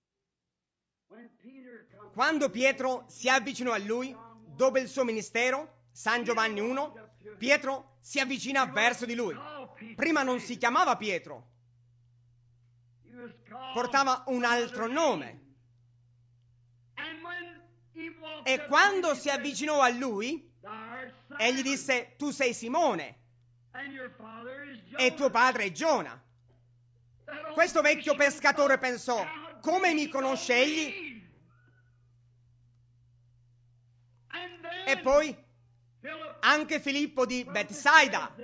Quando Pietro si avvicinò a lui, dopo il suo ministero, San Giovanni 1, Pietro si avvicina verso di lui. Prima non si chiamava Pietro, portava un altro nome. E quando si avvicinò a lui, egli disse: tu sei Simone e tuo padre è Giona. Questo vecchio pescatore pensò: come mi conosce egli? E poi anche Filippo di Betsaida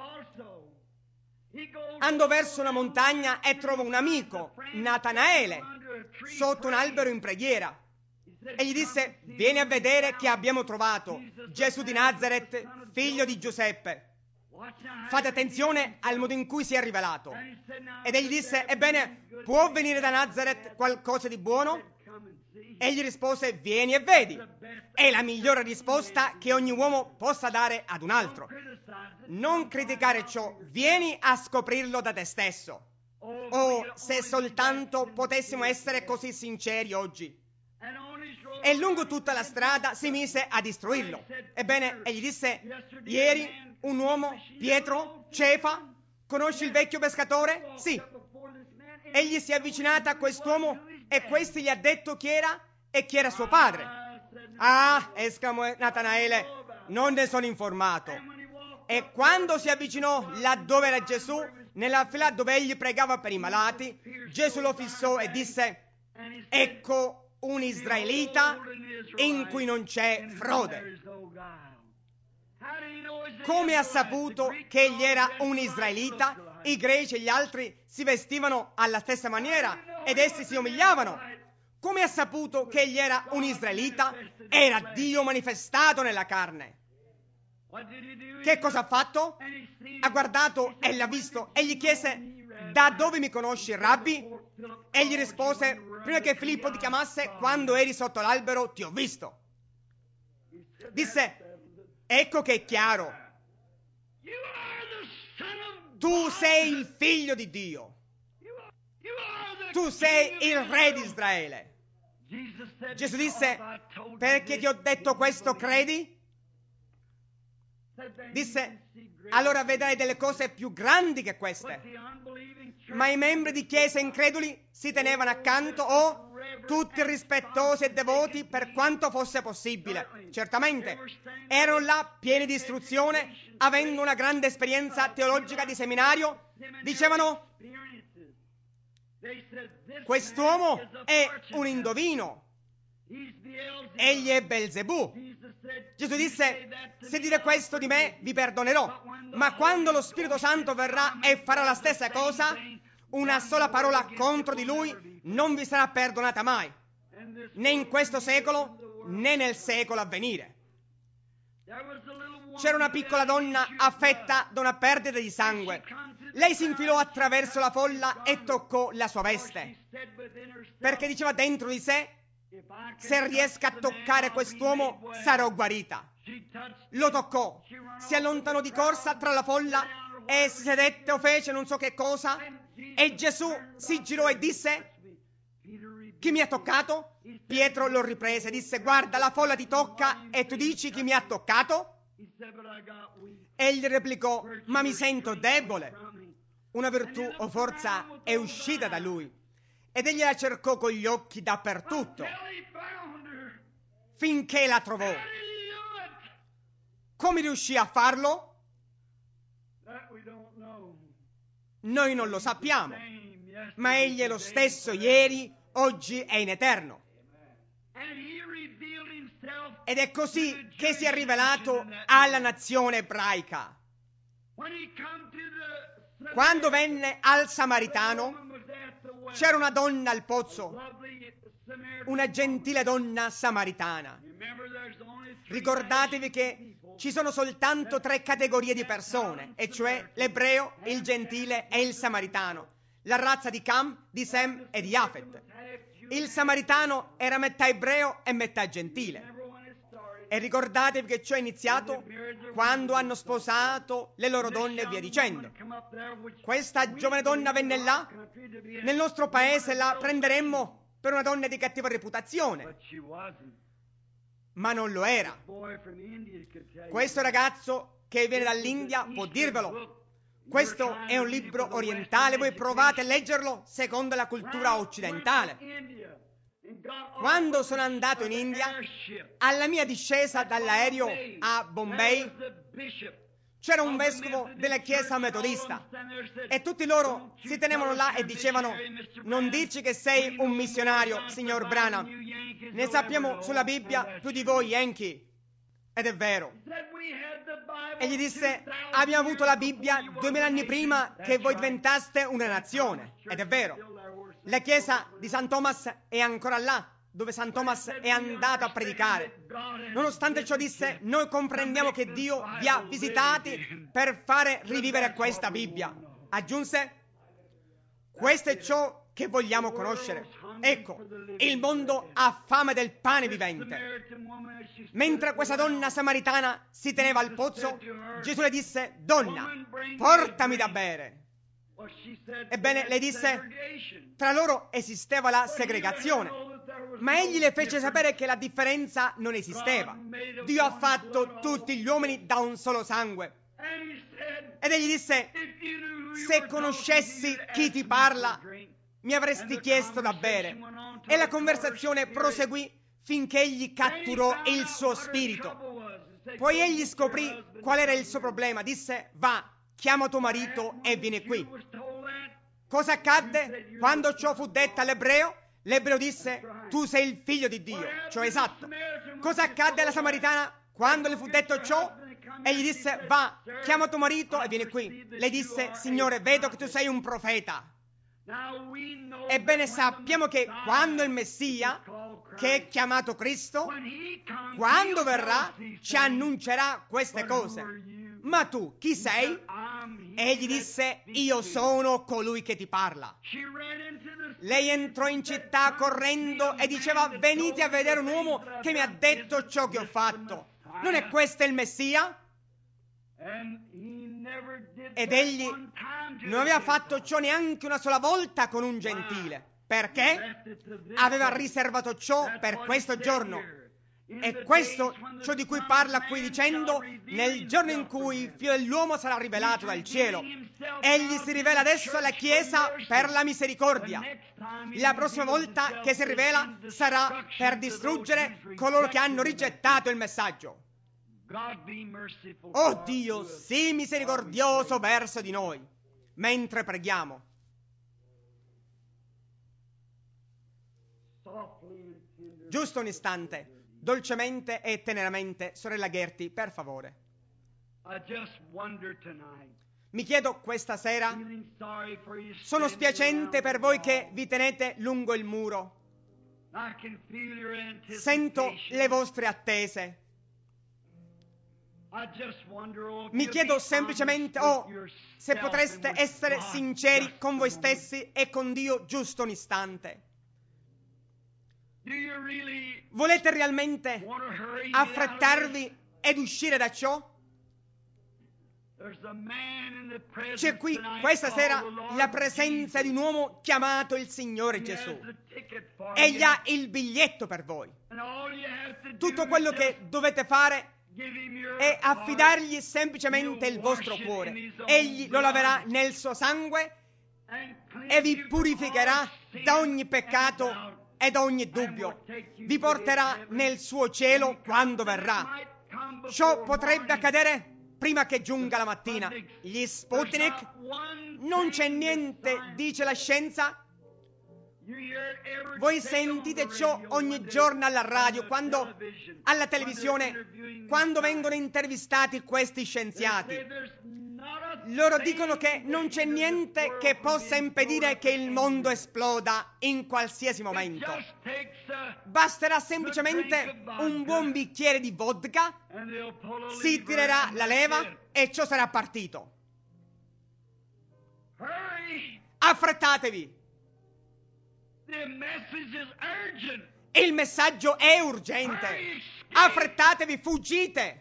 andò verso una montagna e trovò un amico, Natanaele, sotto un albero in preghiera. E gli disse: vieni a vedere che abbiamo trovato Gesù di Nazaret, figlio di Giuseppe. Fate attenzione al modo in cui si è rivelato. Ed egli disse: ebbene, può venire da Nazaret qualcosa di buono? Egli rispose: vieni e vedi. È la migliore risposta che ogni uomo possa dare ad un altro. Non criticare ciò, vieni a scoprirlo da te stesso. Oh, se soltanto potessimo essere così sinceri oggi. E lungo tutta la strada si mise a istruirlo. Ebbene, egli disse: ieri un uomo, Pietro, Cefa, conosci il vecchio pescatore? Sì. Egli si è avvicinato a quest'uomo e questi gli ha detto chi era e chi era suo padre. Ah, esclamò Natanaele, non ne sono informato. E quando si avvicinò laddove era Gesù, nella fila dove egli pregava per i malati, Gesù lo fissò e disse: ecco un israelita in cui non c'è frode. Come ha saputo che egli era un israelita? I greci e gli altri si vestivano alla stessa maniera ed essi si umigliavano. Come ha saputo che egli era un israelita? Era Dio manifestato nella carne. Che cosa ha fatto? Ha guardato e l'ha visto e gli chiese: da dove mi conosci, Rabbi? Egli rispose: prima che Filippo ti chiamasse, quando eri sotto l'albero ti ho visto. Disse: ecco che è chiaro, tu sei il figlio di Dio, tu sei il re di Israele. Gesù disse: perché ti ho detto questo, credi? Disse: allora vedrai delle cose più grandi che queste. Ma i membri di chiese increduli si tenevano accanto, tutti rispettosi e devoti per quanto fosse possibile. Certamente erano là pieni di istruzione, avendo una grande esperienza teologica di seminario. Dicevano: quest'uomo è un indovino, egli è Belzebù. Gesù disse: se dite questo di me vi perdonerò, ma quando lo Spirito Santo verrà e farà la stessa cosa, una sola parola contro di lui non vi sarà perdonata mai, né in questo secolo né nel secolo a venire. C'era una piccola donna affetta da una perdita di sangue. Lei si infilò attraverso la folla e toccò la sua veste, perché diceva dentro di sé: se riesco a toccare quest'uomo sarò guarita. Lo toccò, si allontanò di corsa tra la folla e si sedette o fece non so che cosa, e Gesù si girò e disse: chi mi ha toccato? Pietro lo riprese e disse: guarda, la folla ti tocca e tu dici chi mi ha toccato? Egli replicò: ma mi sento debole. Una virtù o forza è uscita da lui ed egli la cercò con gli occhi dappertutto finché la trovò. Come riuscì a farlo? Noi non lo sappiamo, ma egli è lo stesso ieri, oggi e in eterno. Ed è così che si è rivelato alla nazione ebraica. Quando venne al Samaritano, c'era una donna al pozzo, una gentile donna samaritana. Ricordatevi che ci sono soltanto 3 categorie di persone, e cioè l'ebreo, il gentile e il samaritano, la razza di Cam, di Sem e di Jafet. Il samaritano era metà ebreo e metà gentile. E ricordatevi che ciò è iniziato quando hanno sposato le loro donne e via dicendo. Questa giovane donna venne là, nel nostro paese la prenderemmo per una donna di cattiva reputazione, ma non lo era. Questo ragazzo che viene dall'India può dirvelo. Questo è un libro orientale, voi provate a leggerlo secondo la cultura occidentale. Quando sono andato in India, alla mia discesa dall'aereo a Bombay, c'era un vescovo della chiesa metodista e tutti loro si tenevano là e dicevano: non dirci che sei un missionario, signor Branham, ne sappiamo sulla Bibbia più di voi Yankee. Ed è vero. E gli disse: abbiamo avuto la Bibbia 2000 anni prima che voi diventaste una nazione. Ed è vero. La chiesa di St. Thomas è ancora là, dove St. Thomas è andato a predicare. Nonostante ciò disse: noi comprendiamo che Dio vi ha visitati per fare rivivere questa Bibbia. Aggiunse: questo è ciò che vogliamo conoscere. Ecco, il mondo ha fame del pane vivente. Mentre questa donna samaritana si teneva al pozzo, Gesù le disse: donna, portami da bere. Ebbene, lei disse: tra loro esisteva la segregazione, ma egli le fece sapere che la differenza non esisteva. Dio ha fatto tutti gli uomini da un solo sangue. Ed egli disse: se conoscessi chi ti parla, mi avresti chiesto da bere. E la conversazione proseguì finché egli catturò il suo spirito. Poi egli scoprì qual era il suo problema. Disse: va, chiama tuo marito e vieni qui. Cosa accadde quando ciò fu detto all'ebreo? L'ebreo disse: tu sei il figlio di Dio, cioè esatto. Cosa accadde alla samaritana quando le fu detto ciò? Egli disse: va, chiama tuo marito e vieni qui. Lei disse: Signore, vedo che tu sei un profeta. Ebbene, sappiamo che quando il Messia, che è chiamato Cristo, quando verrà, ci annuncerà queste cose. Ma tu, chi sei? Egli disse: io sono colui che ti parla. Lei entrò in città correndo e diceva: venite a vedere un uomo che mi ha detto ciò che ho fatto. Non è questo il Messia? Ed egli non aveva fatto ciò neanche una sola volta con un gentile. Perché? Aveva riservato ciò per questo giorno. E questo ciò di cui parla qui dicendo: nel giorno in cui il figlio dell'uomo sarà rivelato dal cielo. Egli si rivela adesso alla Chiesa per la misericordia. La prossima volta che si rivela sarà per distruggere coloro che hanno rigettato il messaggio. Oh Dio, sii misericordioso verso di noi mentre preghiamo. Giusto un istante, dolcemente e teneramente, sorella Gertie, per favore. Mi chiedo questa sera, sono spiacente per voi che vi tenete lungo il muro. Sento le vostre attese. Mi chiedo semplicemente, se potreste essere sinceri con voi stessi e con Dio giusto un istante. Volete realmente affrettarvi ed uscire da ciò? C'è qui questa sera la presenza di un uomo chiamato il Signore Gesù. Egli ha il biglietto per voi. Tutto quello che dovete fare è affidargli semplicemente il vostro cuore. Egli lo laverà nel suo sangue e vi purificherà da ogni peccato e da ogni dubbio. Vi porterà nel suo cielo quando verrà. Ciò potrebbe accadere prima che giunga la mattina. Gli Sputnik, non c'è niente, dice la scienza. Voi sentite ciò ogni giorno alla radio, quando alla televisione, quando vengono intervistati questi scienziati. Loro dicono che non c'è niente che possa impedire che il mondo esploda in qualsiasi momento. Basterà semplicemente un buon bicchiere di vodka, si tirerà la leva e ciò sarà partito. Affrettatevi! Il messaggio è urgente. Affrettatevi, fuggite!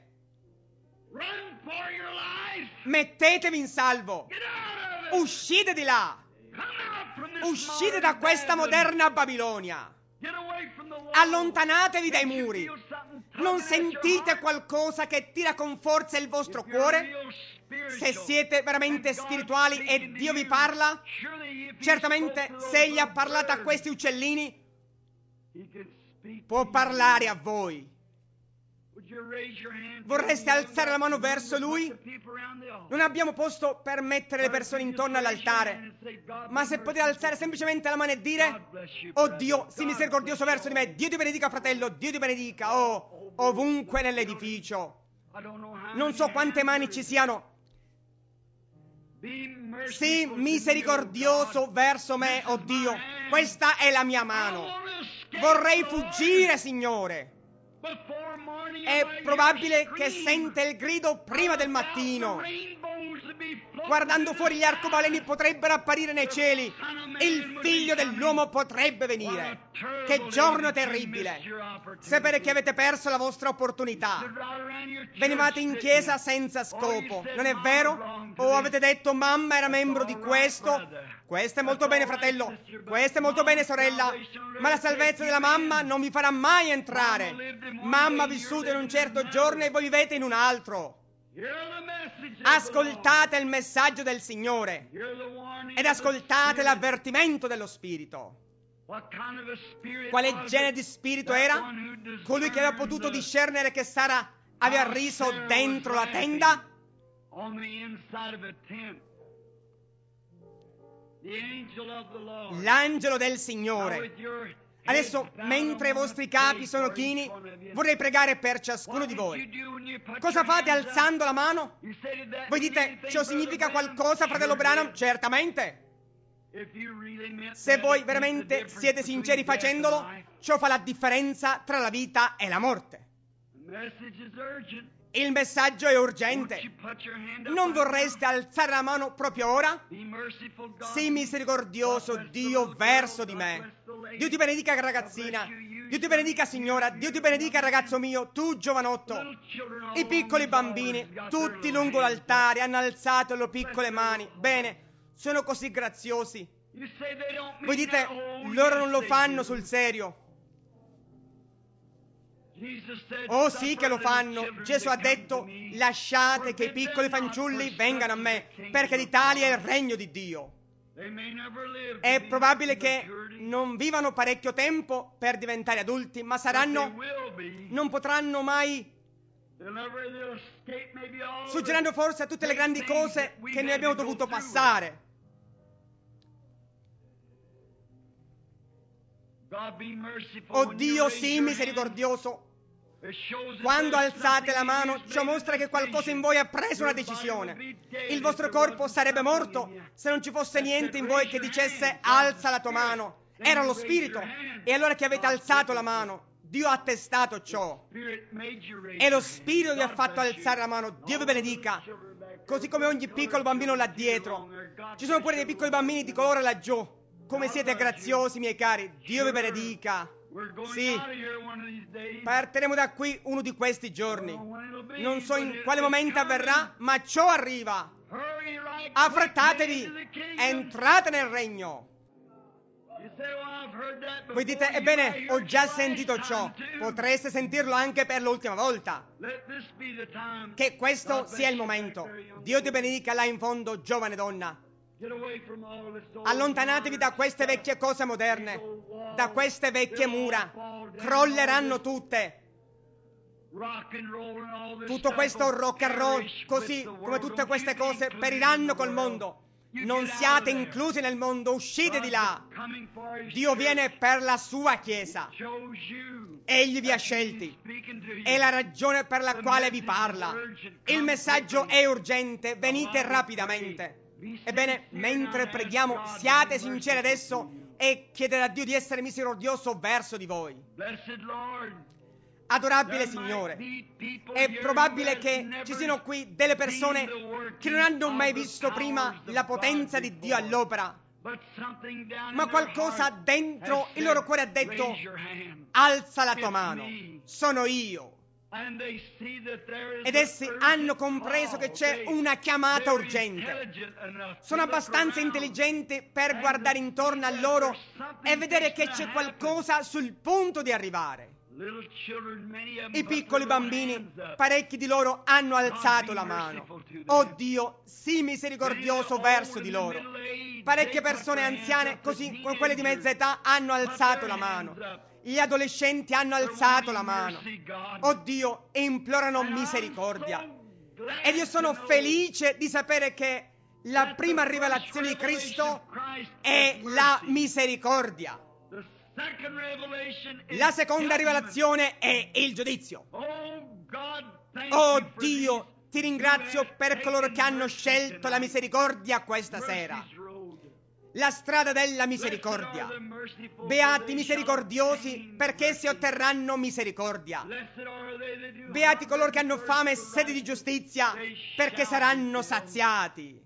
Mettetevi in salvo! Uscite di là! Uscite da questa moderna Babilonia! Allontanatevi dai muri! Non sentite qualcosa che tira con forza il vostro cuore? Se siete veramente spirituali e Dio vi parla, certamente se Egli ha parlato a questi uccellini, può parlare a voi. Vorreste alzare la mano verso Lui? Non abbiamo posto per mettere le persone intorno all'altare, ma se potete alzare semplicemente la mano e dire: oh Dio, sii misericordioso verso di me, Dio ti benedica fratello, Dio ti benedica, ovunque nell'edificio. Non so quante mani ci siano. Sii misericordioso verso me, oh Dio, questa è la mia mano. Vorrei fuggire, Signore. È probabile che sente il grido prima del mattino. Guardando fuori gli arcobaleni potrebbero apparire nei cieli. Il figlio dell'uomo potrebbe venire. Che giorno terribile! Sapere che avete perso la vostra opportunità. Venivate in chiesa senza scopo, non è vero? O avete detto: mamma era membro di questo. Questo è molto bene, fratello. Questo è molto bene, sorella. Ma la salvezza della mamma non vi farà mai entrare. Mamma ha vissuto in un certo giorno e voi vivete in un altro. Ascoltate il messaggio del Signore ed ascoltate l'avvertimento dello Spirito. Quale genere di spirito era? Colui che aveva potuto discernere che Sara aveva riso dentro la tenda? L'angelo del Signore. Adesso, mentre i vostri capi sono chini, vorrei pregare per ciascuno di voi. Cosa fate alzando la mano? Voi dite: ciò significa qualcosa, fratello Branham? Certamente. Se voi veramente siete sinceri facendolo, ciò fa la differenza tra la vita e la morte. Il messaggio è urgente. Non vorreste alzare la mano proprio ora? Sii misericordioso, Dio, verso di me. Dio ti benedica, ragazzina. Dio ti benedica, signora. Dio ti benedica, ragazzo mio. Tu, giovanotto. I piccoli bambini, tutti lungo l'altare, hanno alzato le loro piccole mani. Bene, sono così graziosi. Voi dite: loro non lo fanno sul serio. Oh sì che lo fanno. Gesù ha detto: lasciate che i piccoli fanciulli vengano a me, perché di tali è il regno di Dio. È probabile che non vivano parecchio tempo per diventare adulti, ma non potranno mai, suggerendo forse a tutte le grandi cose che noi abbiamo dovuto passare. Oh Dio, sii misericordioso. Quando alzate la mano, ciò mostra che qualcosa in voi ha preso una decisione. Il vostro corpo sarebbe morto se non ci fosse niente in voi che dicesse: alza la tua mano. Era lo Spirito. E allora che avete alzato la mano, Dio ha attestato ciò. E lo Spirito vi ha fatto alzare la mano. Dio vi benedica. Così come ogni piccolo bambino là dietro. Ci sono pure dei piccoli bambini di colore laggiù. Come siete graziosi, miei cari. Dio vi benedica. Sì, partiremo da qui uno di questi giorni. Non so in quale momento avverrà, ma ciò arriva. Affrettatevi, entrate nel regno. Voi dite: ebbene, ho già sentito ciò. Potreste sentirlo anche per l'ultima volta. Che questo sia il momento. Dio ti benedica là in fondo, giovane donna. Allontanatevi da queste vecchie cose moderne, da queste vecchie mura. Crolleranno tutte. Tutto questo rock and roll, così come tutte queste cose, periranno col mondo. Non siate inclusi nel mondo, uscite di là. Dio viene per la sua Chiesa. Egli vi ha scelti. È la ragione per la quale vi parla. Il messaggio è urgente, venite rapidamente. Ebbene, mentre preghiamo, siate sinceri adesso e chiedete a Dio di essere misericordioso verso di voi. Adorabile Signore, è probabile che ci siano qui delle persone che non hanno mai visto prima la potenza di Dio all'opera, ma qualcosa dentro il loro cuore ha detto: alza la tua mano, sono io. Ed essi hanno compreso che c'è una chiamata urgente. Sono abbastanza intelligenti per guardare intorno a loro e vedere che c'è qualcosa sul punto di arrivare. I piccoli bambini, parecchi di loro hanno alzato la mano. Oh Dio, sii misericordioso verso di loro. Parecchie persone anziane, così come quelle di mezza età, hanno alzato la mano. Gli adolescenti hanno alzato la mano. Oh Dio, implorano misericordia. Ed io sono felice di sapere che la prima rivelazione di Cristo è la misericordia. La seconda rivelazione è il giudizio. Oh Dio, ti ringrazio per coloro che hanno scelto la misericordia questa sera. La strada della misericordia. Beati misericordiosi, perché essi otterranno misericordia. Beati coloro che hanno fame e sete di giustizia, perché saranno saziati.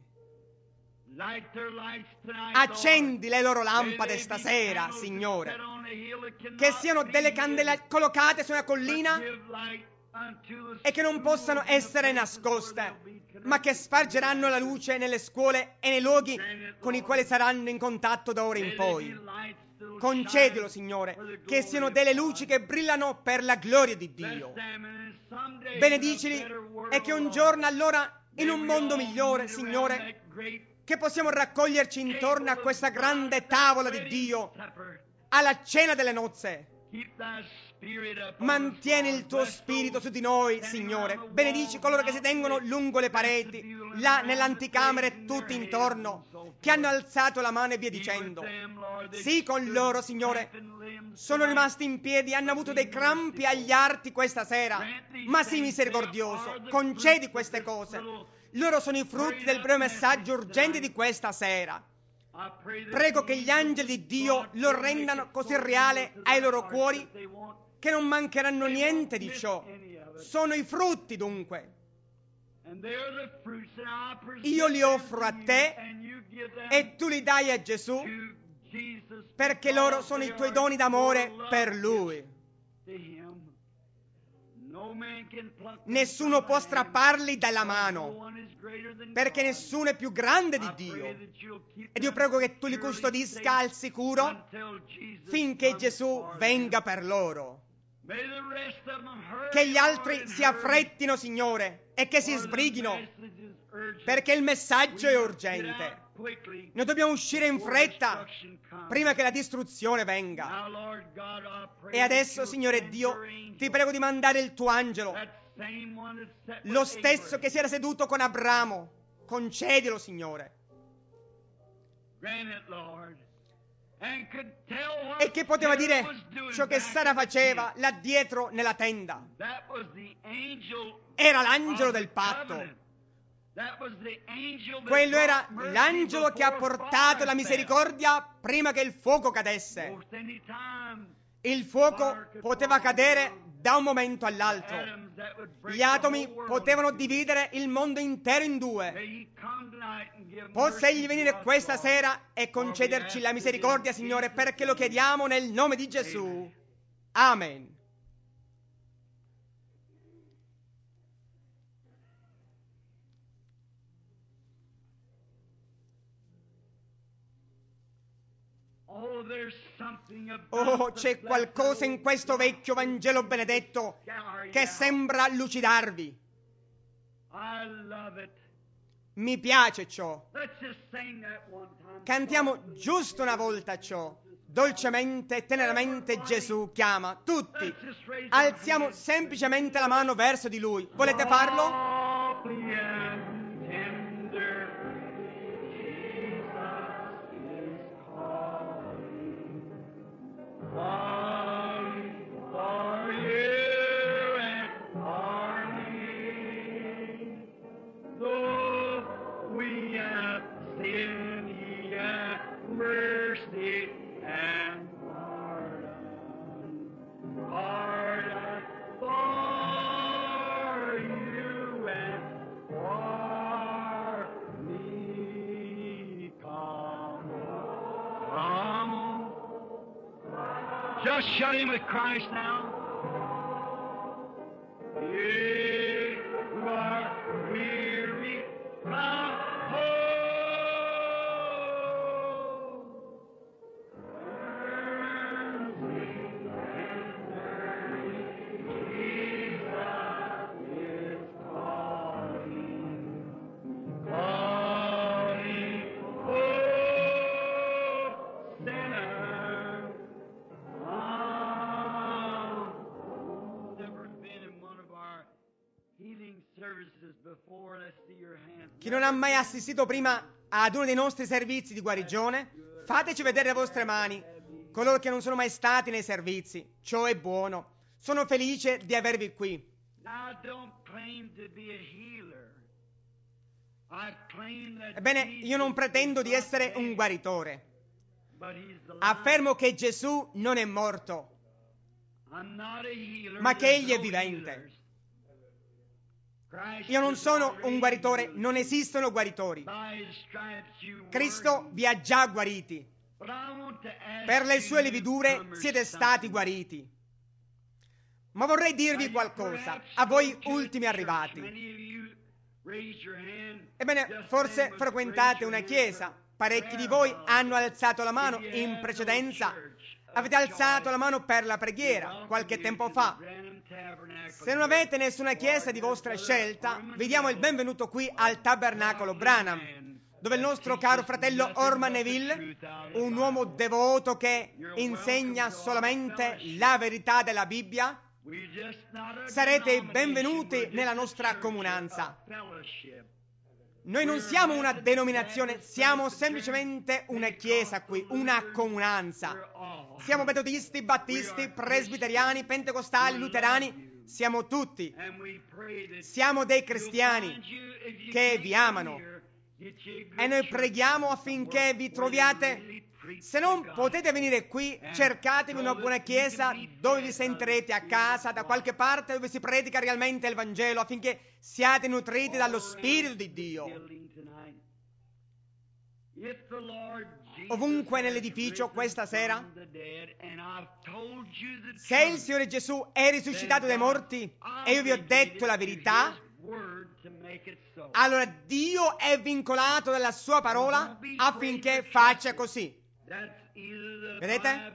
Accendi le loro lampade stasera, Signore, che siano delle candele collocate su una collina e che non possano essere nascoste, ma che spargeranno la luce nelle scuole e nei luoghi con i quali saranno in contatto da ora in poi. Concedilo, Signore, che siano delle luci che brillano per la gloria di Dio. Benedicili e che un giorno allora, in un mondo migliore, Signore, che possiamo raccoglierci intorno a questa grande tavola di Dio, alla cena delle nozze. Mantieni il tuo spirito su di noi, Signore. Benedici coloro che si tengono lungo le pareti, là nell'anticamera e tutti intorno, che hanno alzato la mano e via dicendo. Sì, con loro, Signore. Sono rimasti in piedi, hanno avuto dei crampi agli arti questa sera. Ma sii misericordioso, concedi queste cose. Loro sono i frutti del breve messaggio urgente di questa sera. Prego che gli angeli di Dio lo rendano così reale ai loro cuori che non mancheranno niente di ciò. Sono i frutti, dunque. Io li offro a te e tu li dai a Gesù, perché loro sono i tuoi doni d'amore per Lui. Nessuno può strapparli dalla mano, perché nessuno è più grande di Dio. Ed io prego che tu li custodisca al sicuro finché Gesù venga per loro. Che gli altri si affrettino, Signore, e che si sbrighino, perché il messaggio è urgente. Noi dobbiamo uscire in fretta prima che la distruzione venga. E adesso, Signore Dio, ti prego di mandare il tuo angelo, lo stesso che si era seduto con Abramo. Concedilo, Signore. E che poteva dire ciò che Sara faceva là dietro nella tenda. Era l'angelo del patto. Quello era l'angelo che ha portato la misericordia prima che il fuoco cadesse. Il fuoco poteva cadere da un momento all'altro. Gli atomi potevano dividere il mondo intero in due. Possa Egli venire questa sera e concederci la misericordia, Signore, perché lo chiediamo nel nome di Gesù. Amen. Oh, c'è qualcosa in questo vecchio Vangelo benedetto che sembra lucidarvi. Mi piace ciò. Cantiamo giusto una volta ciò. Dolcemente e teneramente Gesù chiama tutti. Alziamo semplicemente la mano verso di Lui. Volete farlo? Just shut in with Christ now. You who are weary, come home. Chi non ha mai assistito prima ad uno dei nostri servizi di guarigione, fateci vedere le vostre mani. Coloro che non sono mai stati nei servizi, ciò è buono. Sono felice di avervi qui. Ebbene, io non pretendo di essere un guaritore. Affermo che Gesù non è morto, ma che Egli è vivente. Io non sono un guaritore, non esistono guaritori. Cristo vi ha già guariti. Per le sue lividure siete stati guariti. Ma vorrei dirvi qualcosa, a voi ultimi arrivati. Ebbene, forse frequentate una chiesa. Parecchi di voi hanno alzato la mano in precedenza. Avete alzato la mano per la preghiera qualche tempo fa. Se non avete nessuna chiesa di vostra scelta, vi diamo il benvenuto qui al Tabernacolo Branham, dove il nostro caro fratello Orman Neville, un uomo devoto che insegna solamente la verità della Bibbia, sarete benvenuti nella nostra comunanza. Noi non siamo una denominazione, siamo semplicemente una chiesa qui, una comunanza. Siamo metodisti, battisti, presbiteriani, pentecostali, luterani, siamo tutti. Siamo dei cristiani che vi amano. E noi preghiamo affinché vi troviate. Se non potete venire qui, cercatevi una buona chiesa dove vi sentirete a casa, da qualche parte dove si predica realmente il Vangelo, affinché siate nutriti dallo Spirito di Dio. Ovunque nell'edificio questa sera, se il Signore Gesù è risuscitato dai morti e io vi ho detto la verità, allora Dio è vincolato dalla sua parola affinché faccia così. Vedete?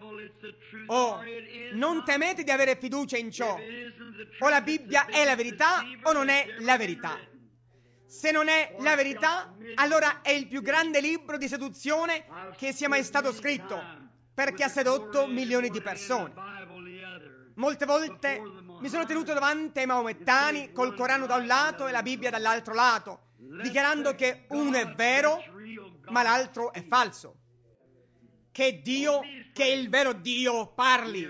Non temete di avere fiducia in ciò. O la Bibbia è la verità o non è la verità. Se non è la verità, allora è il più grande libro di seduzione che sia mai stato scritto, perché ha sedotto milioni di persone. Molte volte mi sono tenuto davanti ai maomettani col Corano da un lato e la Bibbia dall'altro lato, dichiarando che uno è vero, ma l'altro è falso. Che Dio, che il vero Dio parli.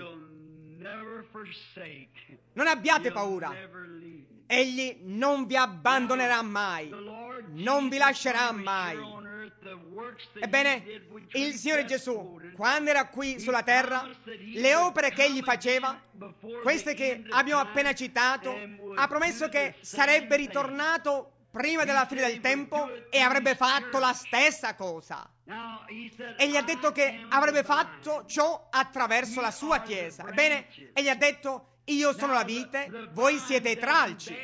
Non abbiate paura. Egli non vi abbandonerà mai, non vi lascerà mai. Ebbene, il Signore Gesù, quando era qui sulla terra, le opere che Egli faceva, queste che abbiamo appena citato, ha promesso che sarebbe ritornato prima della fine del tempo e avrebbe fatto la stessa cosa. Egli ha detto che avrebbe fatto ciò attraverso la sua Chiesa. Ebbene, Egli ha detto: io sono la vite, voi siete i tralci.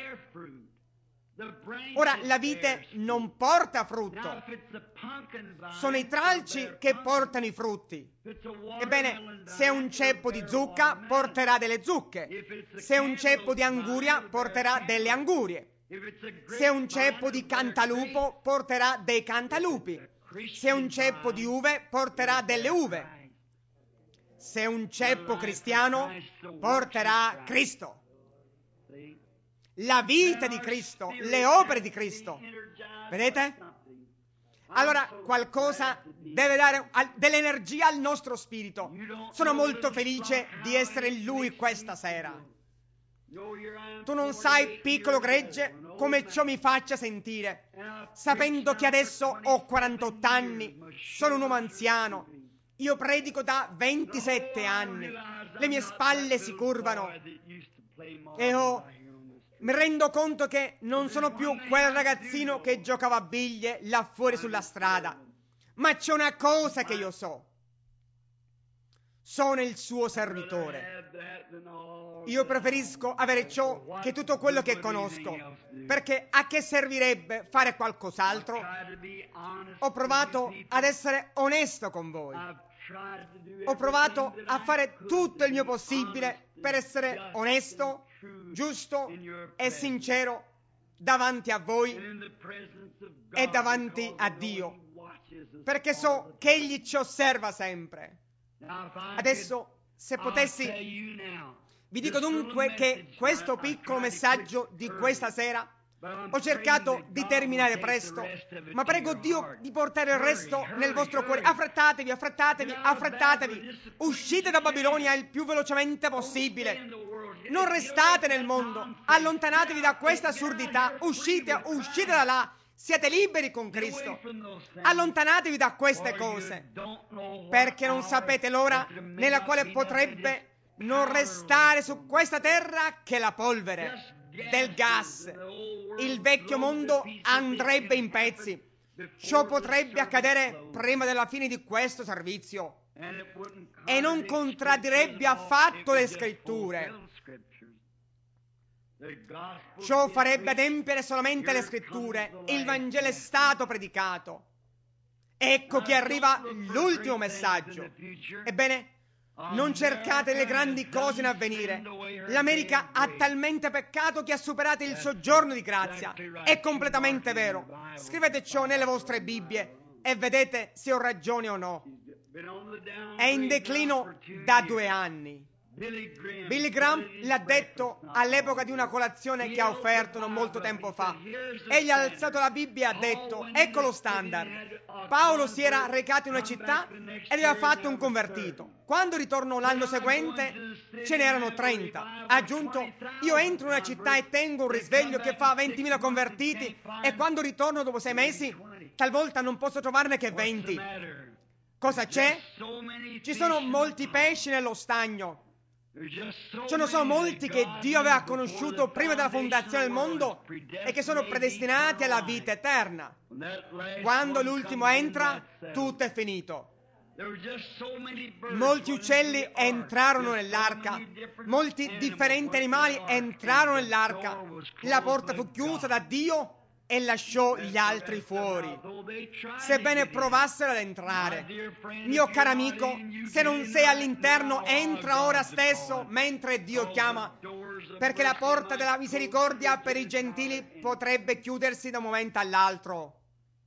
Ora, la vite non porta frutto, sono i tralci che portano i frutti. Ebbene, se un ceppo di zucca porterà delle zucche, se un ceppo di anguria porterà delle angurie, se un ceppo di cantalupo porterà dei cantalupi, se un ceppo di uve porterà delle uve, se un ceppo cristiano porterà Cristo. La vita di Cristo, le opere di Cristo. Vedete? Allora qualcosa deve dare dell'energia al nostro spirito. Sono molto felice di essere in Lui questa sera. Tu non sai, piccolo gregge, come ciò mi faccia sentire, sapendo che adesso ho 48 anni, sono un uomo anziano. Io predico da 27 anni, le mie spalle si curvano e mi rendo conto che non sono più quel ragazzino che giocava a biglie là fuori sulla strada, ma c'è una cosa che io so. sono il suo servitore. Io preferisco avere ciò che tutto quello che conosco, perché a che servirebbe fare qualcos'altro? Ho provato ad essere onesto con voi. Ho provato a fare tutto il mio possibile per essere onesto, giusto e sincero davanti a voi e davanti a Dio, perché so che Egli ci osserva sempre. Adesso, se potessi, vi dico dunque che questo piccolo messaggio di questa sera ho cercato di terminare presto, ma prego Dio di portare il resto nel vostro cuore. Affrettatevi, affrettatevi, affrettatevi. Uscite da Babilonia il più velocemente possibile. Non restate nel mondo. Allontanatevi da questa assurdità. Uscite da là. Siete liberi con Cristo. Allontanatevi da queste cose, perché non sapete l'ora nella quale potrebbe non restare su questa terra che la polvere del gas. Il vecchio mondo andrebbe in pezzi. Ciò potrebbe accadere prima della fine di questo servizio e non contraddirebbe affatto le scritture. Ciò farebbe adempiere solamente le scritture. Il Vangelo è stato predicato. Ecco che arriva l'ultimo messaggio. Ebbene, non cercate le grandi cose in avvenire. L'America ha talmente peccato che ha superato il soggiorno di grazia. È completamente vero. Scrivete ciò nelle vostre Bibbie e vedete se ho ragione o no. È in declino da 2 anni. Billy Graham l'ha detto all'epoca di una colazione che ha offerto non molto tempo fa. Egli ha alzato la Bibbia e ha detto: ecco lo standard. Paolo si era recato in una città e aveva fatto un convertito. Quando ritornò l'anno seguente ce n'erano 30. Ha aggiunto: io entro in una città e tengo un risveglio che fa 20.000 convertiti, e quando ritorno dopo 6 mesi talvolta non posso trovarne che 20. Cosa c'è? Ci sono molti pesci nello stagno. Ce ne sono molti che Dio aveva conosciuto prima della fondazione del mondo e che sono predestinati alla vita eterna. Quando l'ultimo entra, tutto è finito. Molti uccelli entrarono nell'arca, molti differenti animali entrarono nell'arca. La porta fu chiusa da Dio e lasciò gli altri fuori, sebbene provassero ad entrare. Mio caro amico, se non sei all'interno, entra ora stesso mentre Dio chiama, perché la porta della misericordia per i gentili potrebbe chiudersi da un momento all'altro.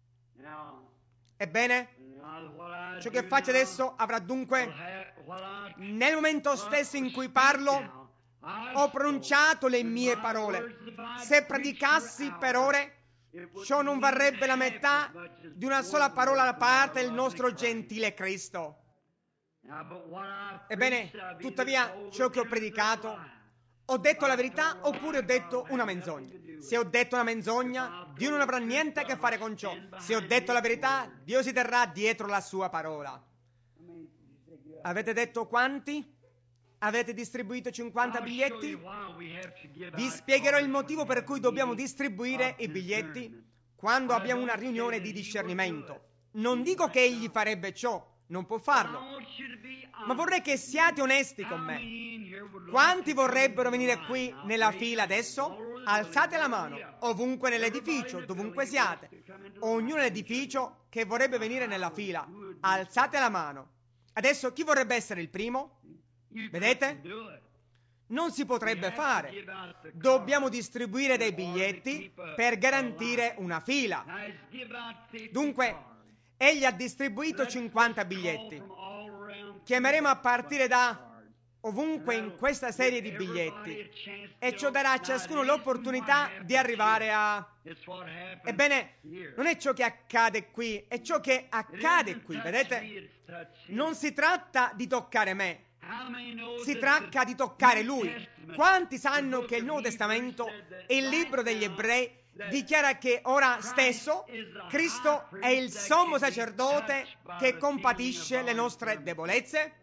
Ebbene, ciò che faccio adesso avrà dunque, nel momento stesso in cui parlo, ho pronunciato le mie parole. Se predicassi per ore, ciò non varrebbe la metà di una sola parola da parte del nostro gentile Cristo. Ebbene, tuttavia, ciò che ho predicato, ho detto la verità oppure ho detto una menzogna? Se ho detto una menzogna, Dio non avrà niente a che fare con ciò. Se ho detto la verità, Dio si terrà dietro la sua parola. Avete detto quanti? Avete distribuito 50 biglietti? Vi spiegherò il motivo per cui dobbiamo distribuire i biglietti quando abbiamo una riunione di discernimento. Non dico che egli farebbe ciò, non può farlo, ma vorrei che siate onesti con me. Quanti vorrebbero venire qui nella fila adesso? Alzate la mano, ovunque nell'edificio, dovunque siate. Ognuno nell'edificio che vorrebbe venire nella fila, alzate la mano. Adesso chi vorrebbe essere il primo? Vedete? Non si potrebbe fare. Dobbiamo distribuire dei biglietti per garantire una fila. Dunque, egli ha distribuito 50 biglietti. Chiameremo a partire da ovunque in questa serie di biglietti e ciò darà a ciascuno l'opportunità di arrivare a... Ebbene, non è ciò che accade qui, è ciò che accade qui, vedete? Non si tratta di toccare me, si tratta di toccare Lui. Quanti sanno che il Nuovo Testamento, il libro degli Ebrei, dichiara che ora stesso Cristo è il sommo sacerdote che compatisce le nostre debolezze?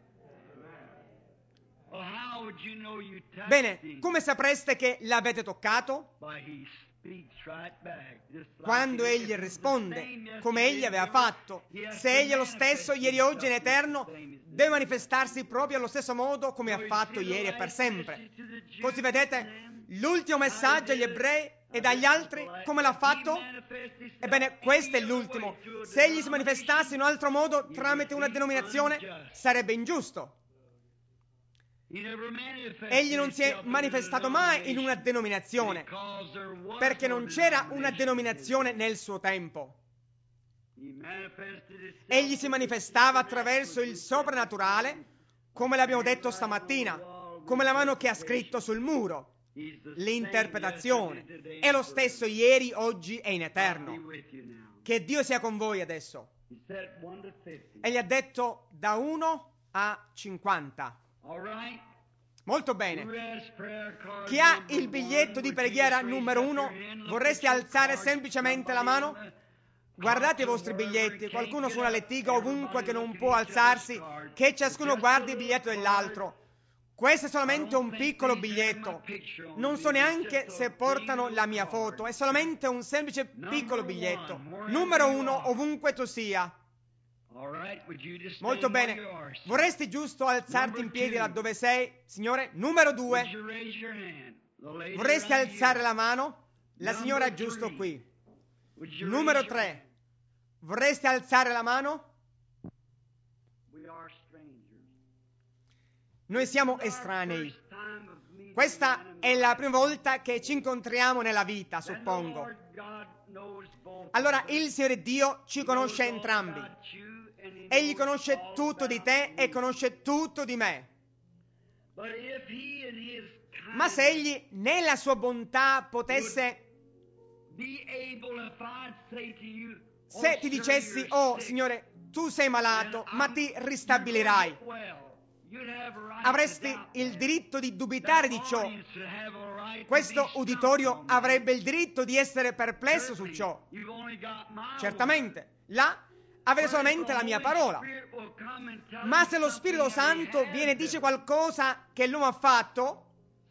Bene, come sapreste che l'avete toccato? Quando egli risponde, come egli aveva fatto, se egli è lo stesso ieri, oggi e in eterno, deve manifestarsi proprio allo stesso modo come ha fatto ieri e per sempre. Così vedete, l'ultimo messaggio agli ebrei e agli altri, come l'ha fatto? Ebbene, questo è l'ultimo. Se egli si manifestasse in un altro modo tramite una denominazione, sarebbe ingiusto. Egli non si è manifestato mai in una denominazione, perché non c'era una denominazione nel suo tempo. Egli si manifestava attraverso il soprannaturale, come l'abbiamo detto stamattina, come la mano che ha scritto sul muro. L'interpretazione è lo stesso ieri, oggi e in eterno. Che Dio sia con voi adesso. Egli ha detto da 1 a 50. Molto bene. Chi ha il biglietto di preghiera numero 1, vorreste alzare semplicemente la mano? Guardate i vostri biglietti, qualcuno su una lettiga ovunque che non può alzarsi, che ciascuno guardi il biglietto dell'altro. Questo è solamente un piccolo biglietto. Non so neanche se portano la mia foto, è solamente un semplice piccolo biglietto. Numero 1, ovunque tu sia. Molto bene. Vorresti giusto alzarti in piedi laddove sei, signore? Numero 2. Vorresti alzare la mano? La signora è giusto qui. Numero 3. Vorresti alzare la mano? Noi siamo estranei. Questa è la prima volta che ci incontriamo nella vita, suppongo. Allora il Signore Dio ci conosce entrambi. Egli conosce tutto di te e conosce tutto di me. Ma se egli nella sua bontà potesse, se ti dicessi, oh Signore, tu sei malato, ma ti ristabilirai, avresti il diritto di dubitare di ciò. Questo uditorio avrebbe il diritto di essere perplesso su ciò. Certamente, là avere solamente la mia parola. Ma se lo Spirito Santo viene e dice qualcosa che l'uomo ha fatto,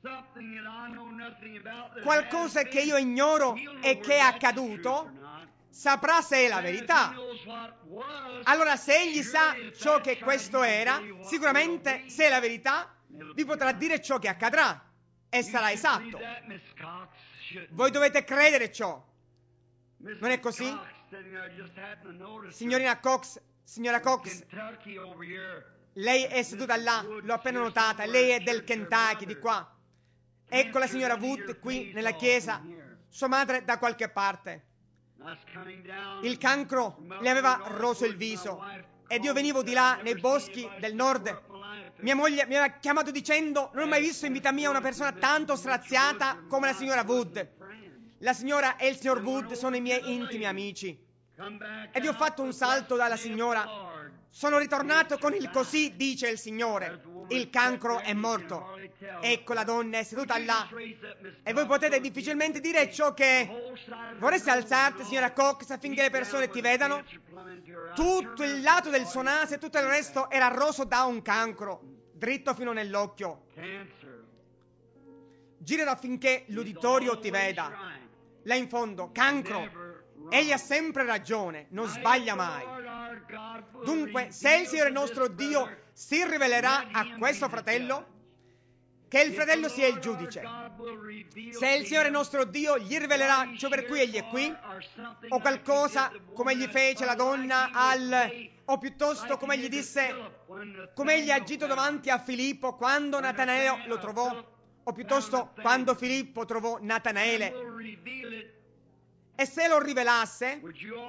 qualcosa che io ignoro e che è accaduto, saprà se è la verità. Allora se egli sa ciò che questo era, sicuramente se è la verità vi potrà dire ciò che accadrà e sarà esatto. Voi dovete ciò. Non è così? Signorina Cox, signora Cox, lei è seduta là, l'ho appena notata, lei è del Kentucky, di qua. Ecco la signora Wood qui nella chiesa, sua madre da qualche parte. Il cancro le aveva roso il viso ed io venivo di là nei boschi del nord. Mia moglie mi aveva chiamato dicendo: non ho mai visto in vita mia una persona tanto straziata come la signora Wood. La signora e il signor Wood sono i miei intimi amici. Ed io ho fatto un salto dalla signora. Sono ritornato con il così dice il Signore. Il cancro è morto. Ecco la donna è seduta là. E voi potete difficilmente dire ciò che... Vorresti alzarti, signora Cox, affinché le persone ti vedano? Tutto il lato del suo naso e tutto il resto era roso da un cancro, dritto fino nell'occhio. Giralo affinché l'uditorio ti veda. Là in fondo, cancro. Egli ha sempre ragione, non sbaglia mai. Dunque, se il Signore nostro Dio si rivelerà a questo fratello, che il fratello sia il giudice. Se il Signore nostro Dio gli rivelerà ciò per cui egli è qui, o qualcosa come gli fece la donna o piuttosto come gli disse, come egli ha agito davanti a Filippo quando Natanaele lo trovò, o piuttosto quando Filippo trovò Natanaele. E se lo rivelasse,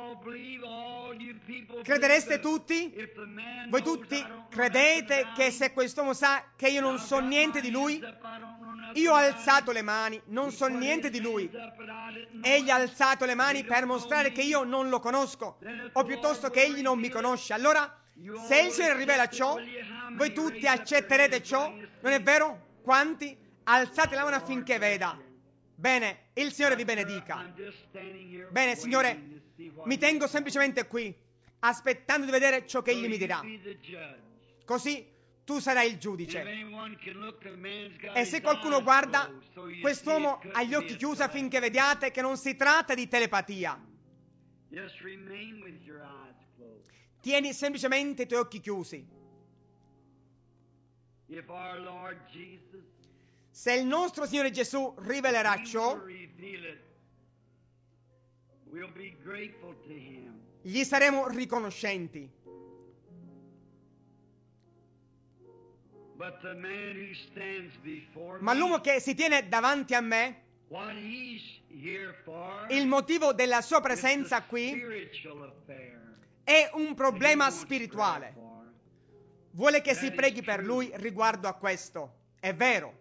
credereste tutti? Voi tutti credete che se quest'uomo sa che io non so niente di lui? Io ho alzato le mani, non so niente di lui. Egli ha alzato le mani per mostrare che io non lo conosco, o piuttosto che egli non mi conosce. Allora, se il Signore rivela ciò, voi tutti accetterete ciò? Non è vero? Quanti? Alzate la mano affinché veda. Bene, il Signore vi benedica. Bene, Signore, mi tengo semplicemente qui, aspettando di vedere ciò che Egli mi dirà. Così tu sarai il giudice. If anyone can look, a man's got E his se qualcuno eyes guarda, closed, so you quest'uomo see it ha gli couldn't occhi be chiusi a affinché telepathy. vediate che non si tratta di telepatia. Just remain with your eyes closed. Tieni semplicemente i tuoi occhi chiusi. If our Lord Jesus, Se il nostro Signore Gesù rivelerà He ciò, will reveal it, we'll be grateful to Him. gli saremo riconoscenti. But the man who stands before Ma l'uomo me, che si tiene davanti a me, what he's here for, il motivo della sua is a presenza qui spiritual affair. è un He problema wants spirituale. prayer for. Vuole che si preghi per lui riguardo a questo. È vero.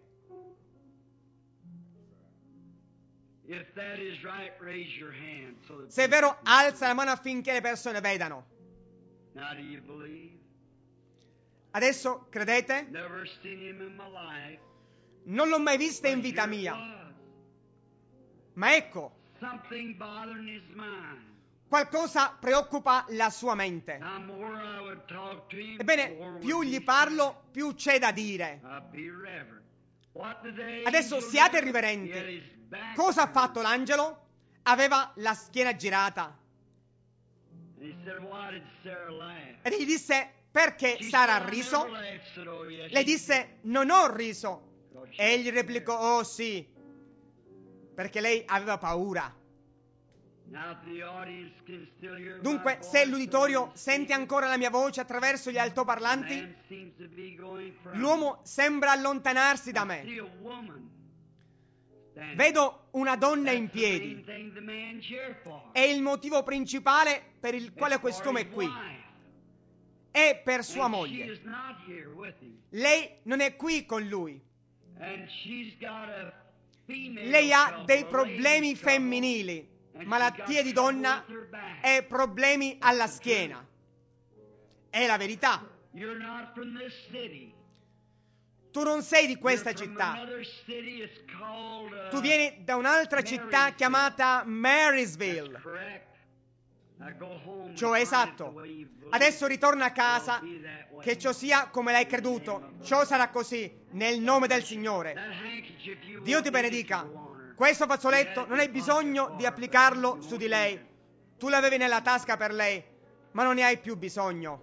If that is right, raise your hand. So that Se è vero, people can alza la mano affinché le persone vedano. see. Now do you believe? Adesso, credete? Never seen him in my life. Non l'ho mai vista in But vita here it mia. was. Ma ecco, Something bothering his mind. qualcosa preoccupa la sua mente. Now, more I would talk to him, Ebbene, more più would gli be parlo, più c'è da dire. said. Be reverent. What did the Adesso angel siate do? riverenti. He had his back Cosa ha turned. fatto l'angelo? Aveva la schiena girata. And he said, why did Sarah laugh? E gli disse, perché She Sara said, ha "I riso? never laughed." Said, "Oh, yes, Le you disse, non ho riso. did." Because she E egli was replicò, scared. oh sì, perché lei aveva paura. Now, if the audience can still hear my Dunque, voice, se l'uditorio the sente speaker, ancora la mia voce attraverso gli altoparlanti, man seems to be going from l'uomo sembra allontanarsi da I see me. a woman standing. Vedo una donna That's in the main piedi. thing the man's here for. È il motivo principale per il quale It's for quest'uomo his è qui. wife. È per sua And she moglie. is not here with him. Lei non è qui con lui. And she's got a female Lei ha trouble, dei a problemi lady's trouble, femminili, and malattie she's got di trouble donna with her back. e problemi alla schiena. È la verità. You're not from this city. Tu non sei di questa You're from città. another city. It's called, Tu vieni da un'altra città chiamata Marysville. That's correct. Now go home Ciò è and find it esatto. the way you believe. Adesso ritorna a casa, It'll be that way. che ciò sia come l'hai creduto. Ciò sarà così, nel nome del Signore. That handkerchief you Dio ti won't need it benedica. to go on her. Questo fazzoletto non hai bisogno di applicarlo su di lei. Tu l'avevi nella tasca per lei, ma non ne hai più bisogno.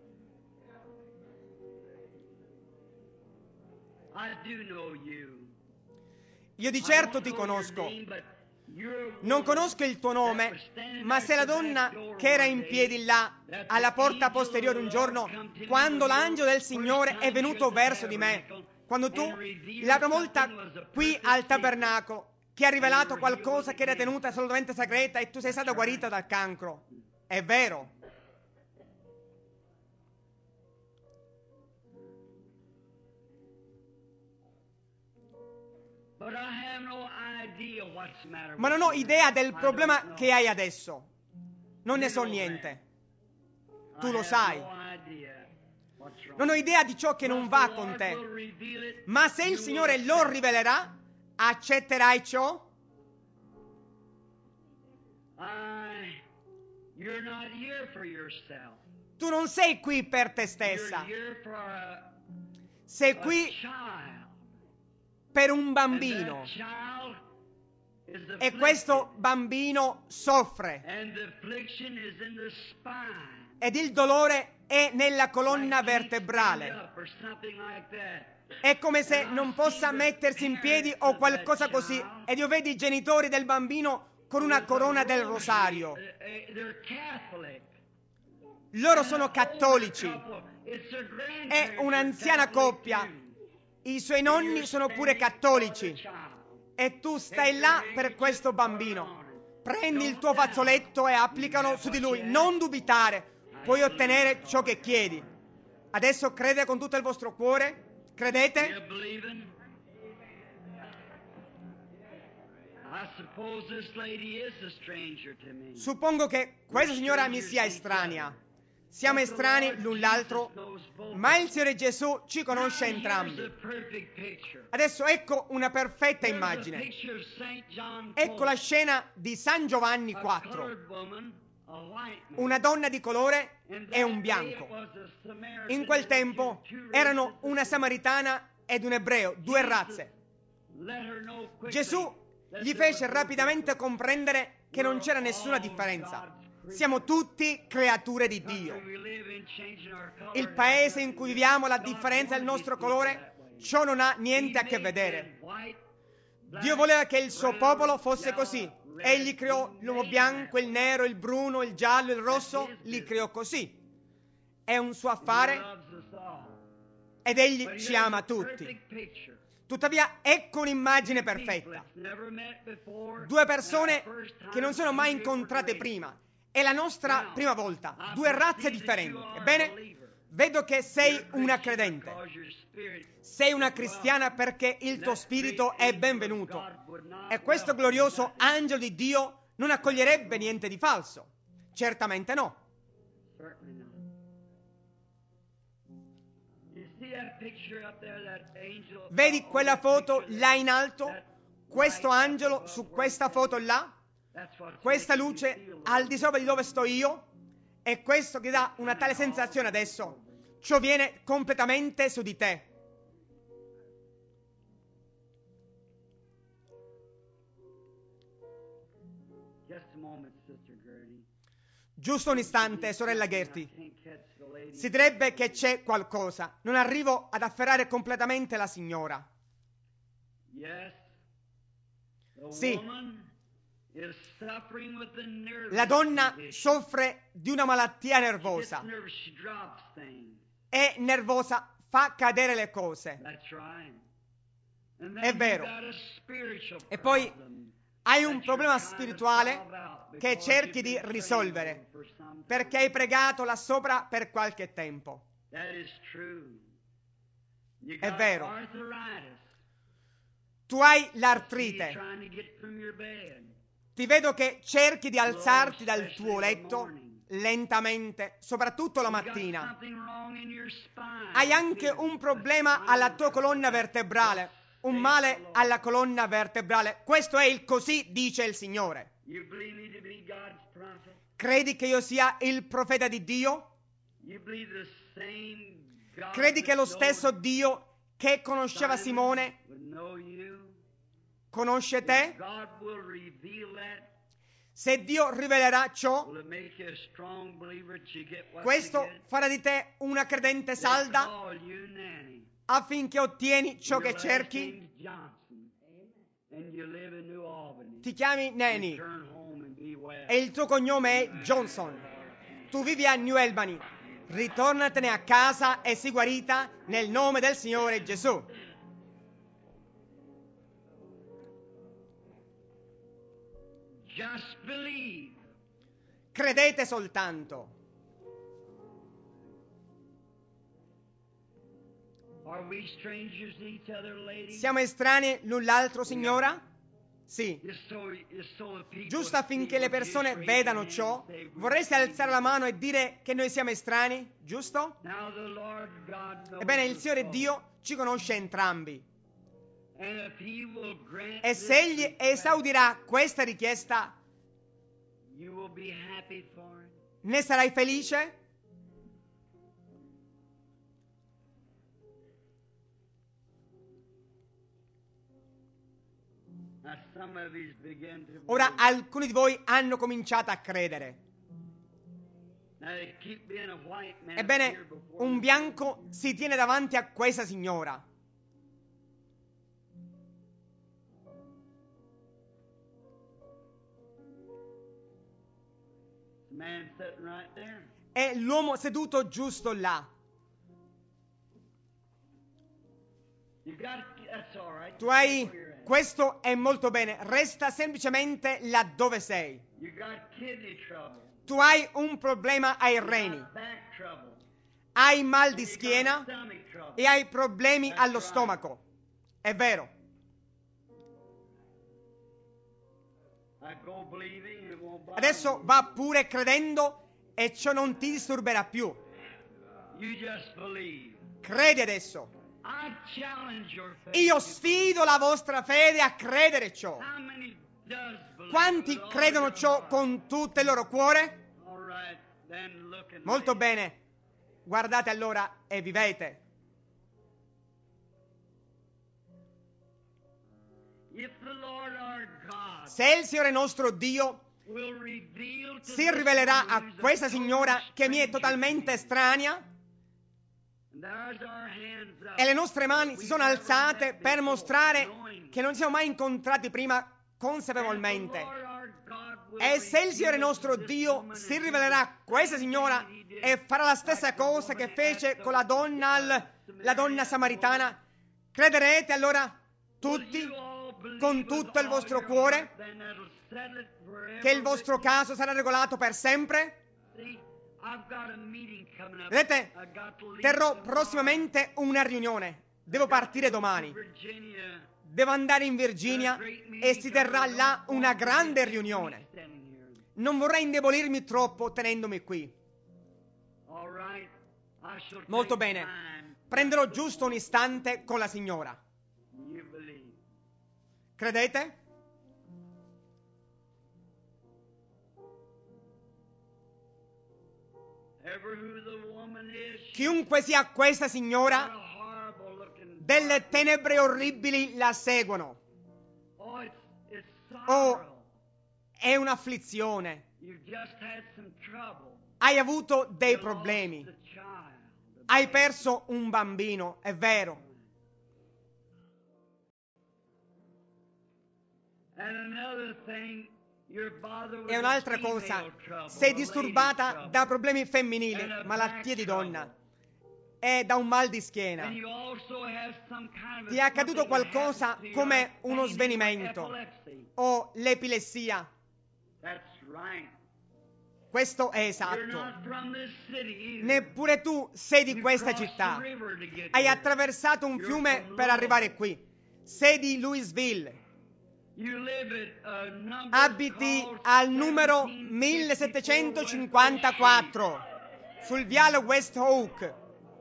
I do know you. Io di I certo don't ti know your conosco. name, but you're a Non woman conosco il tuo that nome, was standing ma at sei la the back donna door che era one in day, piedi là, that alla the porta angel posteriore of un the Lord giorno, come to you quando when l'angelo del the Signore first è time venuto you at the verso di me. tabernacle Quando tu, and revealed la prima volta something was a qui perfect al secret. tabernacolo, che ha rivelato And you were qualcosa healed che era of the tenuta cancer. assolutamente segreta e tu sei stata That's right. guarita dal cancro. È vero. But I have no idea what's the matter Ma with non ho you. idea del I problema don't know. che hai adesso. Non ne You so know niente. I Tu lo have sai. no idea what's wrong. Non ho idea di ciò che non But va the con Lord te. will reveal it. Ma se il You Signore will lo accept. rivelerà, accetterai ciò? You're not here for yourself. Tu non sei qui per te You're stessa. here for Sei a qui child. per un And bambino. that child is E afflicted. questo bambino soffre. And the affliction is in the spine. Ed il dolore è nella colonna Like can't vertebrale. stand up or something like that. È come se non possa mettersi in piedi o qualcosa così. Ed io vedo i genitori del bambino con una corona del rosario. They're Catholic. Loro sono cattolici. It's their È grandparents un'anziana are Catholic coppia. too. I suoi nonni sono pure cattolici. E tu stai là per questo bambino. Prendi il tuo fazzoletto e applicalo su di lui. Non dubitare. Puoi ottenere ciò che chiedi. Adesso crede con tutto il vostro cuore. Credete? You believing? I suppose this lady is a stranger to me. Suppongo che questa signora mi sia estranea. Siamo estranei l'un l'altro, ma il Signore Gesù ci conosce entrambi. Adesso ecco una perfetta immagine. Ecco la scena di San Giovanni 4. una donna di colore e un bianco. In quel tempo erano una samaritana ed un ebreo, due razze. Gesù gli fece rapidamente comprendere che non c'era nessuna differenza. Siamo tutti creature di Dio. Il paese in cui viviamo, la differenza del nostro colore, ciò non ha niente a che vedere. Dio voleva che il suo popolo fosse così. Egli creò l'uomo bianco, il nero, il bruno, il giallo, il rosso, li creò così. È un suo affare ed egli ci ama tutti. Tuttavia, ecco un'immagine perfetta. Due persone che non sono mai incontrate prima. È la nostra prima volta. Due razze differenti. Ebbene, vedo che sei una credente. Sei una cristiana perché il tuo spirito è benvenuto. E questo glorioso angelo di Dio non accoglierebbe niente di falso. Certamente no. Vedi quella foto là in alto? Questo angelo su questa foto là? Questa luce al di sopra di dove sto io? E questo che dà una tale sensazione adesso. Ciò viene completamente su di te. Giusto un istante, sorella Gertie. Si direbbe che c'è qualcosa. Non arrivo ad afferrare completamente la signora. Sì. La donna soffre di una malattia nervosa. È nervosa, fa cadere le cose. È vero. E poi hai un problema spirituale che cerchi di risolvere perché hai pregato là sopra per qualche tempo. È vero. Tu hai l'artrite. Ti vedo che cerchi di alzarti dal tuo letto lentamente, soprattutto la mattina. Hai anche un problema alla tua colonna vertebrale, un male alla colonna vertebrale. Questo è il così dice il Signore. Credi che io sia il profeta di Dio? Credi che lo stesso Dio che conosceva Simone conosce te? Se Dio rivelerà ciò, questo farà di te una credente salda affinché ottieni ciò che cerchi. Ti chiami Nanny e il tuo cognome è Johnson. Tu vivi a New Albany. Ritornatene a casa e sii guarita nel nome del Signore Gesù. Just believe. Credete soltanto. Are we strangers to each other, lady? Siamo estranei l'un l'altro, signora? Sì. Giusto affinché le persone vedano ciò, vorreste alzare la mano e dire che noi siamo estranei, giusto? Ebbene, il Signore Dio ci conosce entrambi. E se Egli esaudirà questa richiesta, ne sarai felice? Ora alcuni di voi hanno cominciato a credere. Ebbene, un bianco si tiene davanti a questa signora. È l'uomo seduto giusto là. Tu hai... Questo è molto bene. Resta semplicemente là dove sei. Tu hai un problema ai reni. Hai mal di schiena e hai problemi allo stomaco. È vero. Adesso va pure credendo e ciò non ti disturberà più. Credi adesso. Io sfido la vostra fede a credere ciò. Quanti credono ciò con tutto il loro cuore? Then look and Molto live. bene. Guardate allora e vivete. If the Lord our God Se il Signore nostro Dio will reveal to si this rivelerà woman a who's a questa total signora che mi è stranger totalmente to me, estranea, and there's our hands up, e le nostre mani si we've sono never alzate met per before, mostrare knowing. che non ci siamo mai incontrati prima And if the consapevolmente. Lord our God will E se il Signore reveal nostro to this Dio woman si and do rivelerà a the questa same signora thing that he did, e farà la stessa like the cosa che woman fece at con la donna donna samaritana, crederete allora tutti con tutto il vostro cuore che il vostro caso sarà regolato per sempre? Vedete, terrò prossimamente una riunione. Devo partire domani. Devo andare in Virginia e si terrà là una grande riunione. Non vorrei indebolirmi troppo tenendomi qui. Molto bene. Prenderò giusto un istante con la signora. Credete? Chiunque sia questa signora, delle tenebre orribili la seguono. Oh, è un'afflizione. Hai avuto dei problemi. Hai perso un bambino, è vero. E un'altra cosa, sei disturbata da problemi femminili, malattie di donna, e da un mal di schiena. Ti è accaduto qualcosa come uno svenimento o l'epilessia. Questo è esatto. Neppure tu sei di questa città. Hai attraversato un fiume per arrivare qui. Sei di Louisville. Abiti al numero 1754 sul viale West Oak.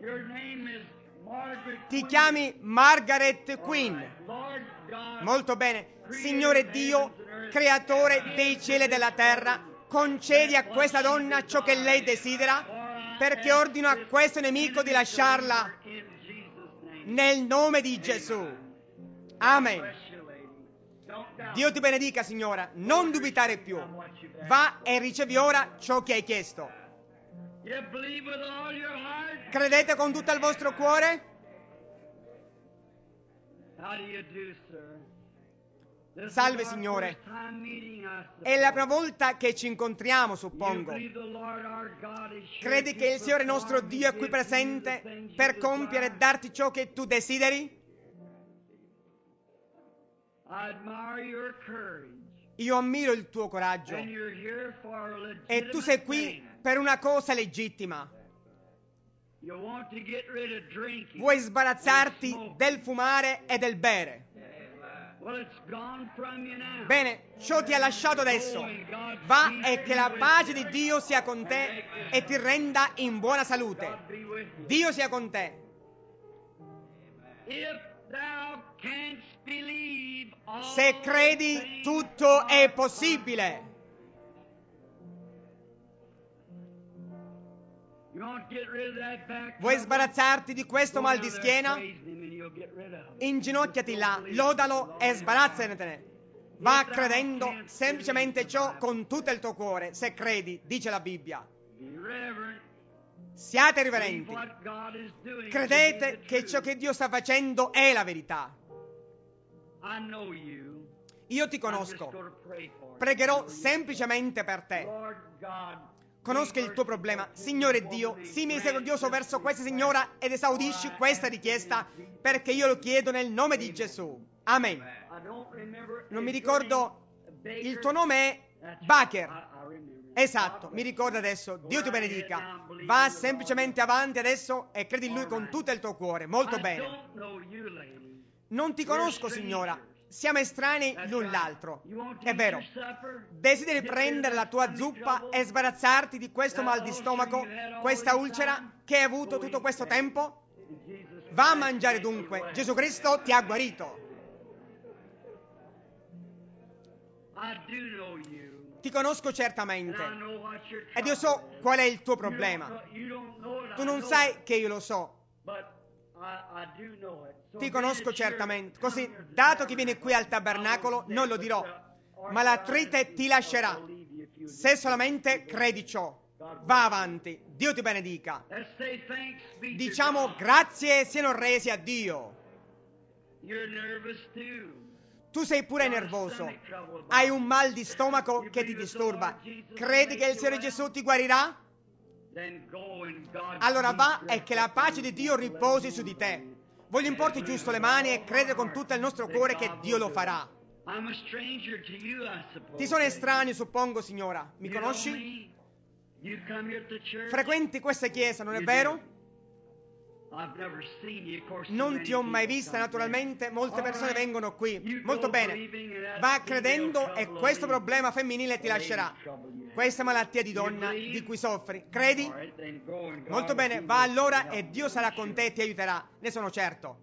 Ti chiami Margaret Quinn. Molto bene. Signore Dio, creatore dei cieli e della terra, concedi a questa donna ciò che lei desidera, perché ordino a questo nemico di lasciarla nel nome di Gesù. Amen. Dio ti benedica, signora. Non dubitare più. Va e ricevi ora ciò che hai chiesto. Credete con tutto il vostro cuore? Salve, signore. È la prima volta che ci incontriamo, suppongo. Credi che il Signore nostro Dio è qui presente per compiere e darti ciò che tu desideri? Io ammiro il tuo coraggio. E tu sei qui per una cosa legittima. Vuoi sbarazzarti del fumare e del bere. Bene, ciò ti ha lasciato adesso. Va e che la pace di Dio sia con te e ti renda in buona salute. Dio sia con te. Se credi, tutto è possibile. Vuoi sbarazzarti di questo mal di schiena? Inginocchiati là, lodalo e sbarazzatene. Va credendo semplicemente ciò con tutto il tuo cuore. Se credi, dice la Bibbia. Siate riverenti. Credete che ciò che Dio sta facendo è la verità. Io ti conosco. Pregherò semplicemente per te. Conosco il tuo problema. Signore Dio, sii misericordioso verso questa signora ed esaudisci questa richiesta, perché io lo chiedo nel nome di Gesù. Amen. Non mi ricordo, il tuo nome è Baker. Esatto, mi ricordo adesso. Dio ti benedica. Va semplicemente avanti adesso e credi in Lui con tutto il tuo cuore. Molto bene. Non ti conosco, signora. Siamo estranei l'un l'altro. È vero. Desideri prendere la tua zuppa e sbarazzarti di questo mal di stomaco, questa ulcera che hai avuto tutto questo tempo? Va a mangiare dunque. Gesù Cristo ti ha guarito. Ti conosco certamente ed io so qual è il tuo problema. Tu non sai che io lo so. Ti conosco certamente. Così, dato che vieni qui al tabernacolo, non lo dirò, ma l'artrite ti lascerà. Se solamente credi ciò. Va avanti. Dio ti benedica. Diciamo grazie siano resi a Dio. Tu sei pure nervoso. Hai un mal di stomaco che ti disturba. Credi che il Signore Gesù ti guarirà? Allora va e che la pace di Dio riposi su di te. Voglio importi giusto le mani e credere con tutto il nostro cuore che Dio lo farà. Ti sono estraneo, suppongo, signora. Mi conosci? Frequenti questa chiesa, non è vero? Non ti ho mai vista, naturalmente. Molte persone vengono qui. Molto bene. Va credendo e questo problema femminile ti lascerà. Questa malattia di donna di cui soffri. Credi? Molto bene. Va allora e Dio sarà con te e ti aiuterà. Ne sono certo.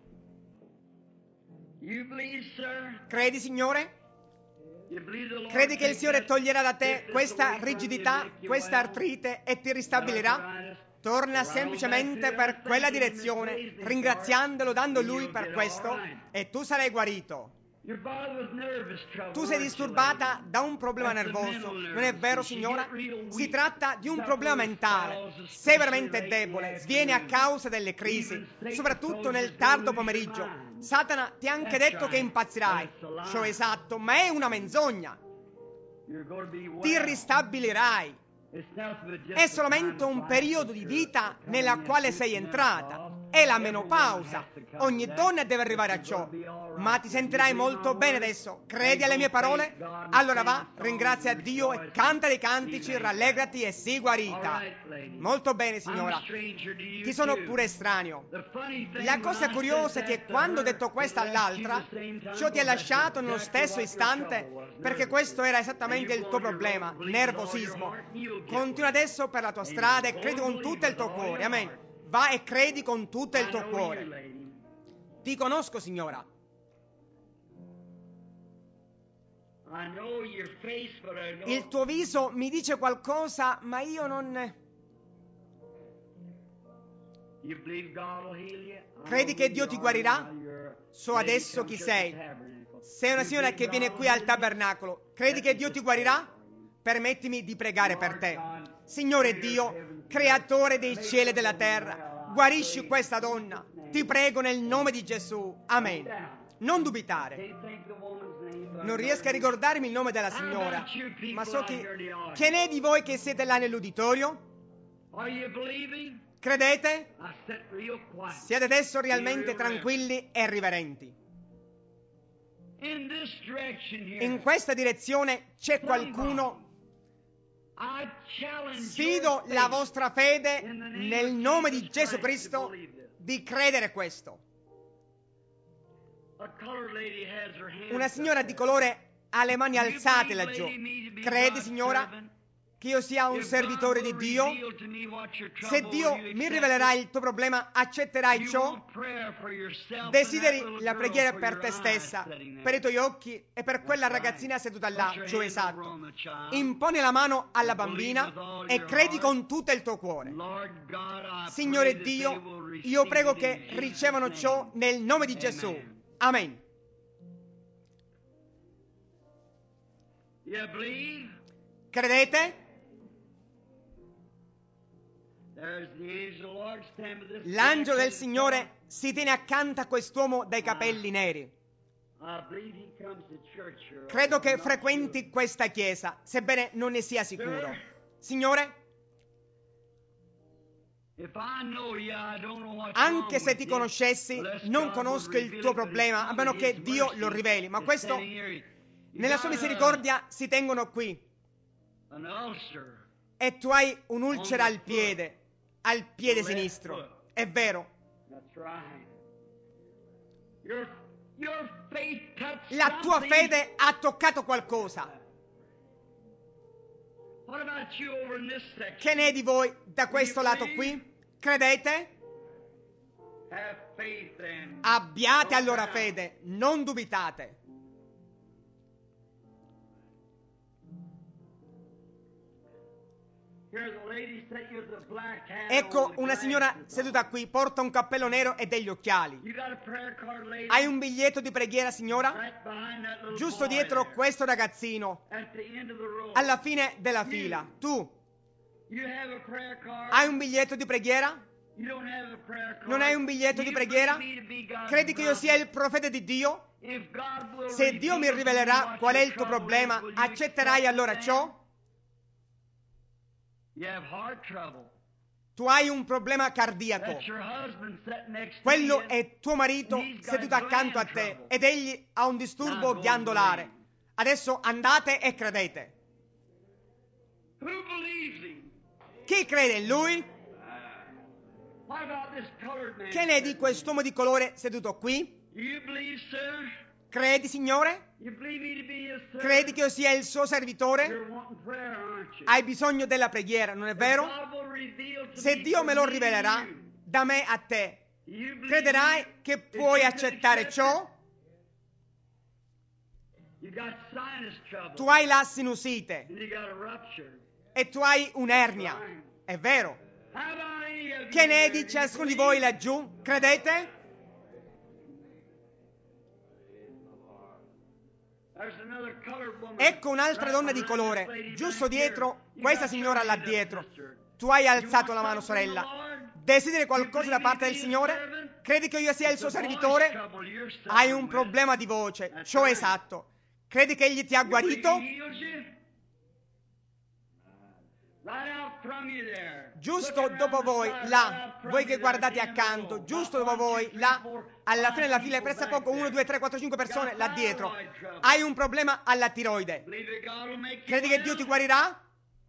Credi, Signore? Credi che il Signore toglierà da te questa rigidità, questa artrite e ti ristabilirà? Torna semplicemente per quella direzione, ringraziandolo, dando Lui per questo, e tu sarai guarito. Tu sei disturbata da un problema nervoso, non è vero, signora? Si tratta di un problema mentale. Sei veramente debole, sviene a causa delle crisi, soprattutto nel tardo pomeriggio. Satana ti ha anche detto che impazzirai. Ciò è esatto, ma è una menzogna. Ti ristabilirai. È solamente un periodo di vita nella quale sei entrata. È la menopausa. Ogni donna deve arrivare a ciò. Ma ti sentirai molto bene adesso. Credi alle mie parole? Allora va, ringrazia Dio e canta dei cantici, rallegrati e sii guarita. Molto bene, signora. Ti sono pure estraneo. La cosa curiosa è che quando ho detto questa all'altra, ciò ti ha lasciato nello stesso istante, perché questo era esattamente il tuo problema, nervosismo. Continua adesso per la tua strada e credi con tutto il tuo cuore. Amen. Va e credi con tutto il tuo cuore. Ti conosco, signora. Il tuo viso mi dice qualcosa, ma io non... Credi che Dio ti guarirà? So adesso chi sei. Sei una signora che viene qui al tabernacolo. Credi che Dio ti guarirà? Permettimi di pregare per te. Signore Dio, creatore dei cieli e della terra, guarisci questa donna. Ti prego nel nome di Gesù. Amen. Non dubitare. Non riesco a ricordarmi il nome della signora, ma so che ne è di voi che siete là nell'uditorio? Credete? Siete adesso realmente tranquilli e riverenti. In questa direzione c'è qualcuno. Sfido la vostra fede nel nome di Gesù Cristo di credere questo. Una signora di colore ha le mani alzate laggiù. Credi, signora, che io sia un servitore di Dio? Se Dio mi rivelerà il tuo problema, accetterai ciò? Desideri la preghiera per te stessa, per i tuoi occhi e per quella ragazzina seduta là, cioè esatto. Imponi la mano alla bambina e credi con tutto il tuo cuore. Signore Dio, io prego che ricevano ciò nel nome di Gesù. Amen. Credete? L'angelo del Signore si tiene accanto a quest'uomo dai capelli neri. Credo che frequenti questa chiesa, sebbene non ne sia sicuro. Signore, anche se ti conoscessi, non conosco il tuo problema, a meno che Dio lo riveli. Ma questo, nella sua misericordia, si tengono qui. E tu hai un'ulcera al piede sinistro. È vero. La tua fede ha toccato qualcosa. Che ne è di voi da questo lato qui? Credete? Abbiate allora fede, non dubitate. Ecco una signora seduta qui, porta un cappello nero e degli occhiali. Hai un biglietto di preghiera, signora? Giusto dietro questo ragazzino, alla fine della fila. Tu hai un biglietto di preghiera? Non hai un biglietto di preghiera? Credi che io sia il profeta di Dio? Se Dio mi rivelerà qual è il tuo problema, accetterai allora ciò? Tu hai un problema cardiaco. Quello è tuo marito seduto accanto a te ed egli ha un disturbo ghiandolare. Adesso andate e credete. Chi crede in lui? Che ne di quest'uomo di colore seduto qui? Credi, Signore? Credi che io sia il suo servitore? Hai bisogno della preghiera, non è vero? Se Dio me lo rivelerà da me a te, crederai che puoi accettare ciò? Tu hai la sinusite e tu hai un'ernia, è vero? Che ne di ciascuno di voi laggiù? Credete? Ecco un'altra donna di colore, giusto dietro, questa signora là dietro. Tu hai alzato la mano, sorella. Desideri qualcosa da parte del Signore? Credi che io sia il suo servitore? Hai un problema di voce, ciò è esatto. Credi che egli ti ha guarito? Giusto dopo voi, là, voi che guardate accanto, giusto dopo voi, là, alla fine della fila, presta poco, 1, 2, 3, 4, 5 persone là dietro. Hai un problema alla tiroide. Credi che Dio ti guarirà?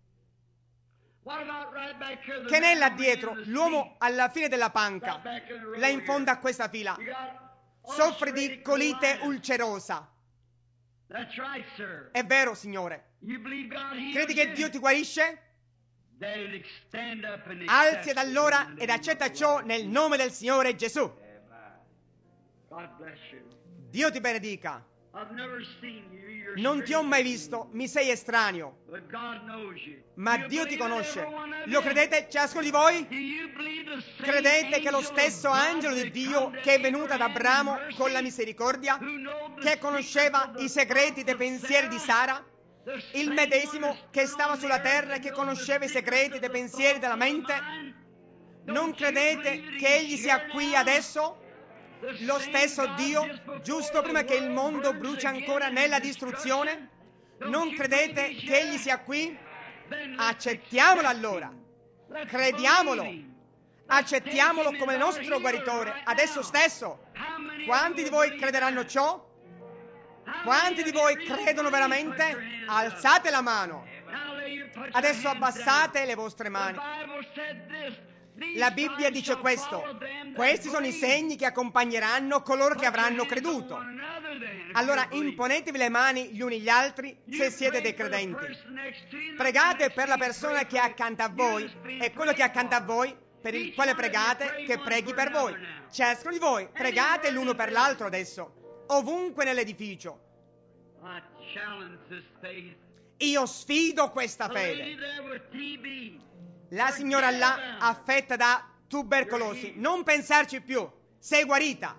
Che ne è là dietro, l'uomo alla fine della panca, là in fondo a questa fila, soffre di colite ulcerosa. È vero, Signore. Credi che Dio ti guarisce? Alzi da allora ed accetta ciò nel nome del Signore Gesù. Dio ti benedica. Non ti ho mai visto, mi sei estraneo, ma Dio ti conosce. Lo credete ciascuno di voi? Credete che lo stesso angelo di Dio che è venuto ad Abramo con la misericordia, che conosceva i segreti dei pensieri di Sara, il medesimo che stava sulla terra e che conosceva i segreti dei pensieri della mente, non credete che egli sia qui adesso? Lo stesso Dio, giusto prima che il mondo bruci ancora nella distruzione? Non credete che egli sia qui? Accettiamolo allora, crediamolo, accettiamolo come nostro guaritore, adesso stesso. Quanti di voi crederanno ciò? Quanti di voi credono veramente? Alzate la mano. Adesso abbassate le vostre mani. La Bibbia dice questo: questi sono i segni che accompagneranno coloro che avranno creduto. Allora imponetevi le mani gli uni gli altri se siete dei credenti. Pregate per la persona che è accanto a voi e quello che è accanto a voi per il quale pregate che preghi per voi. Ciascuno di voi pregate l'uno per l'altro adesso, ovunque nell'edificio. Io sfido questa fede. La signora là affetta da tubercolosi, non pensarci più, sei guarita.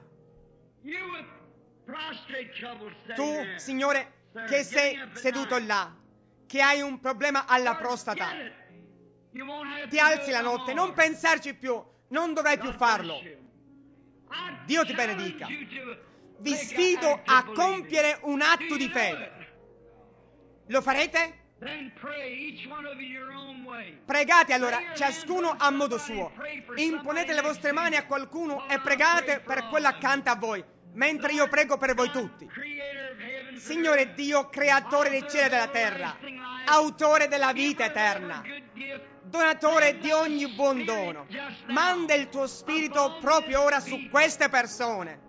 Tu, Signore, che sei seduto là, che hai un problema alla prostata, ti alzi la notte, non pensarci più, non dovrai più farlo. Dio ti benedica. Vi sfido a compiere un atto di fede. Lo farete? Pregate allora, ciascuno a modo suo. Imponete le vostre mani a qualcuno e pregate per quello accanto a voi, mentre io prego per voi tutti. Signore Dio, creatore dei cieli e della terra, autore della vita eterna, donatore di ogni buon dono, manda il tuo spirito proprio ora su queste persone.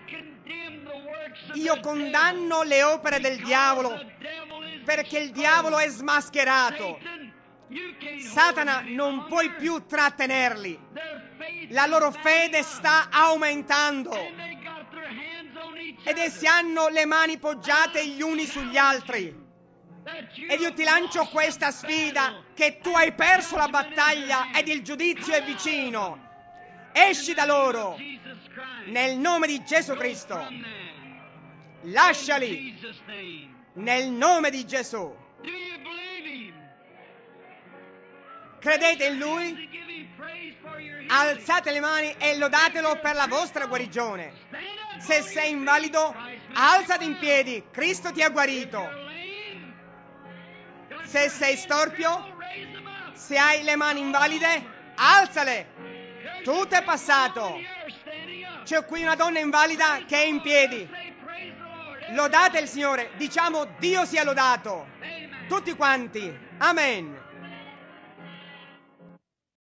Io condanno le opere del diavolo, perché il diavolo è smascherato. Satana, non puoi più trattenerli. La loro fede sta aumentando ed essi hanno le mani poggiate gli uni sugli altri. Ed io ti lancio questa sfida, che tu hai perso la battaglia ed il giudizio è vicino. Esci da loro nel nome di Gesù Cristo. Lasciali nel nome di Gesù. Credete in Lui? Alzate le mani e lodatelo per la vostra guarigione. Se sei invalido, alzati in piedi, Cristo ti ha guarito. Se sei storpio, se hai le mani invalide, alzale. Tutto è passato. C'è qui una donna invalida che è in piedi. Lodate il Signore, diciamo Dio sia lodato. Tutti quanti. Amen.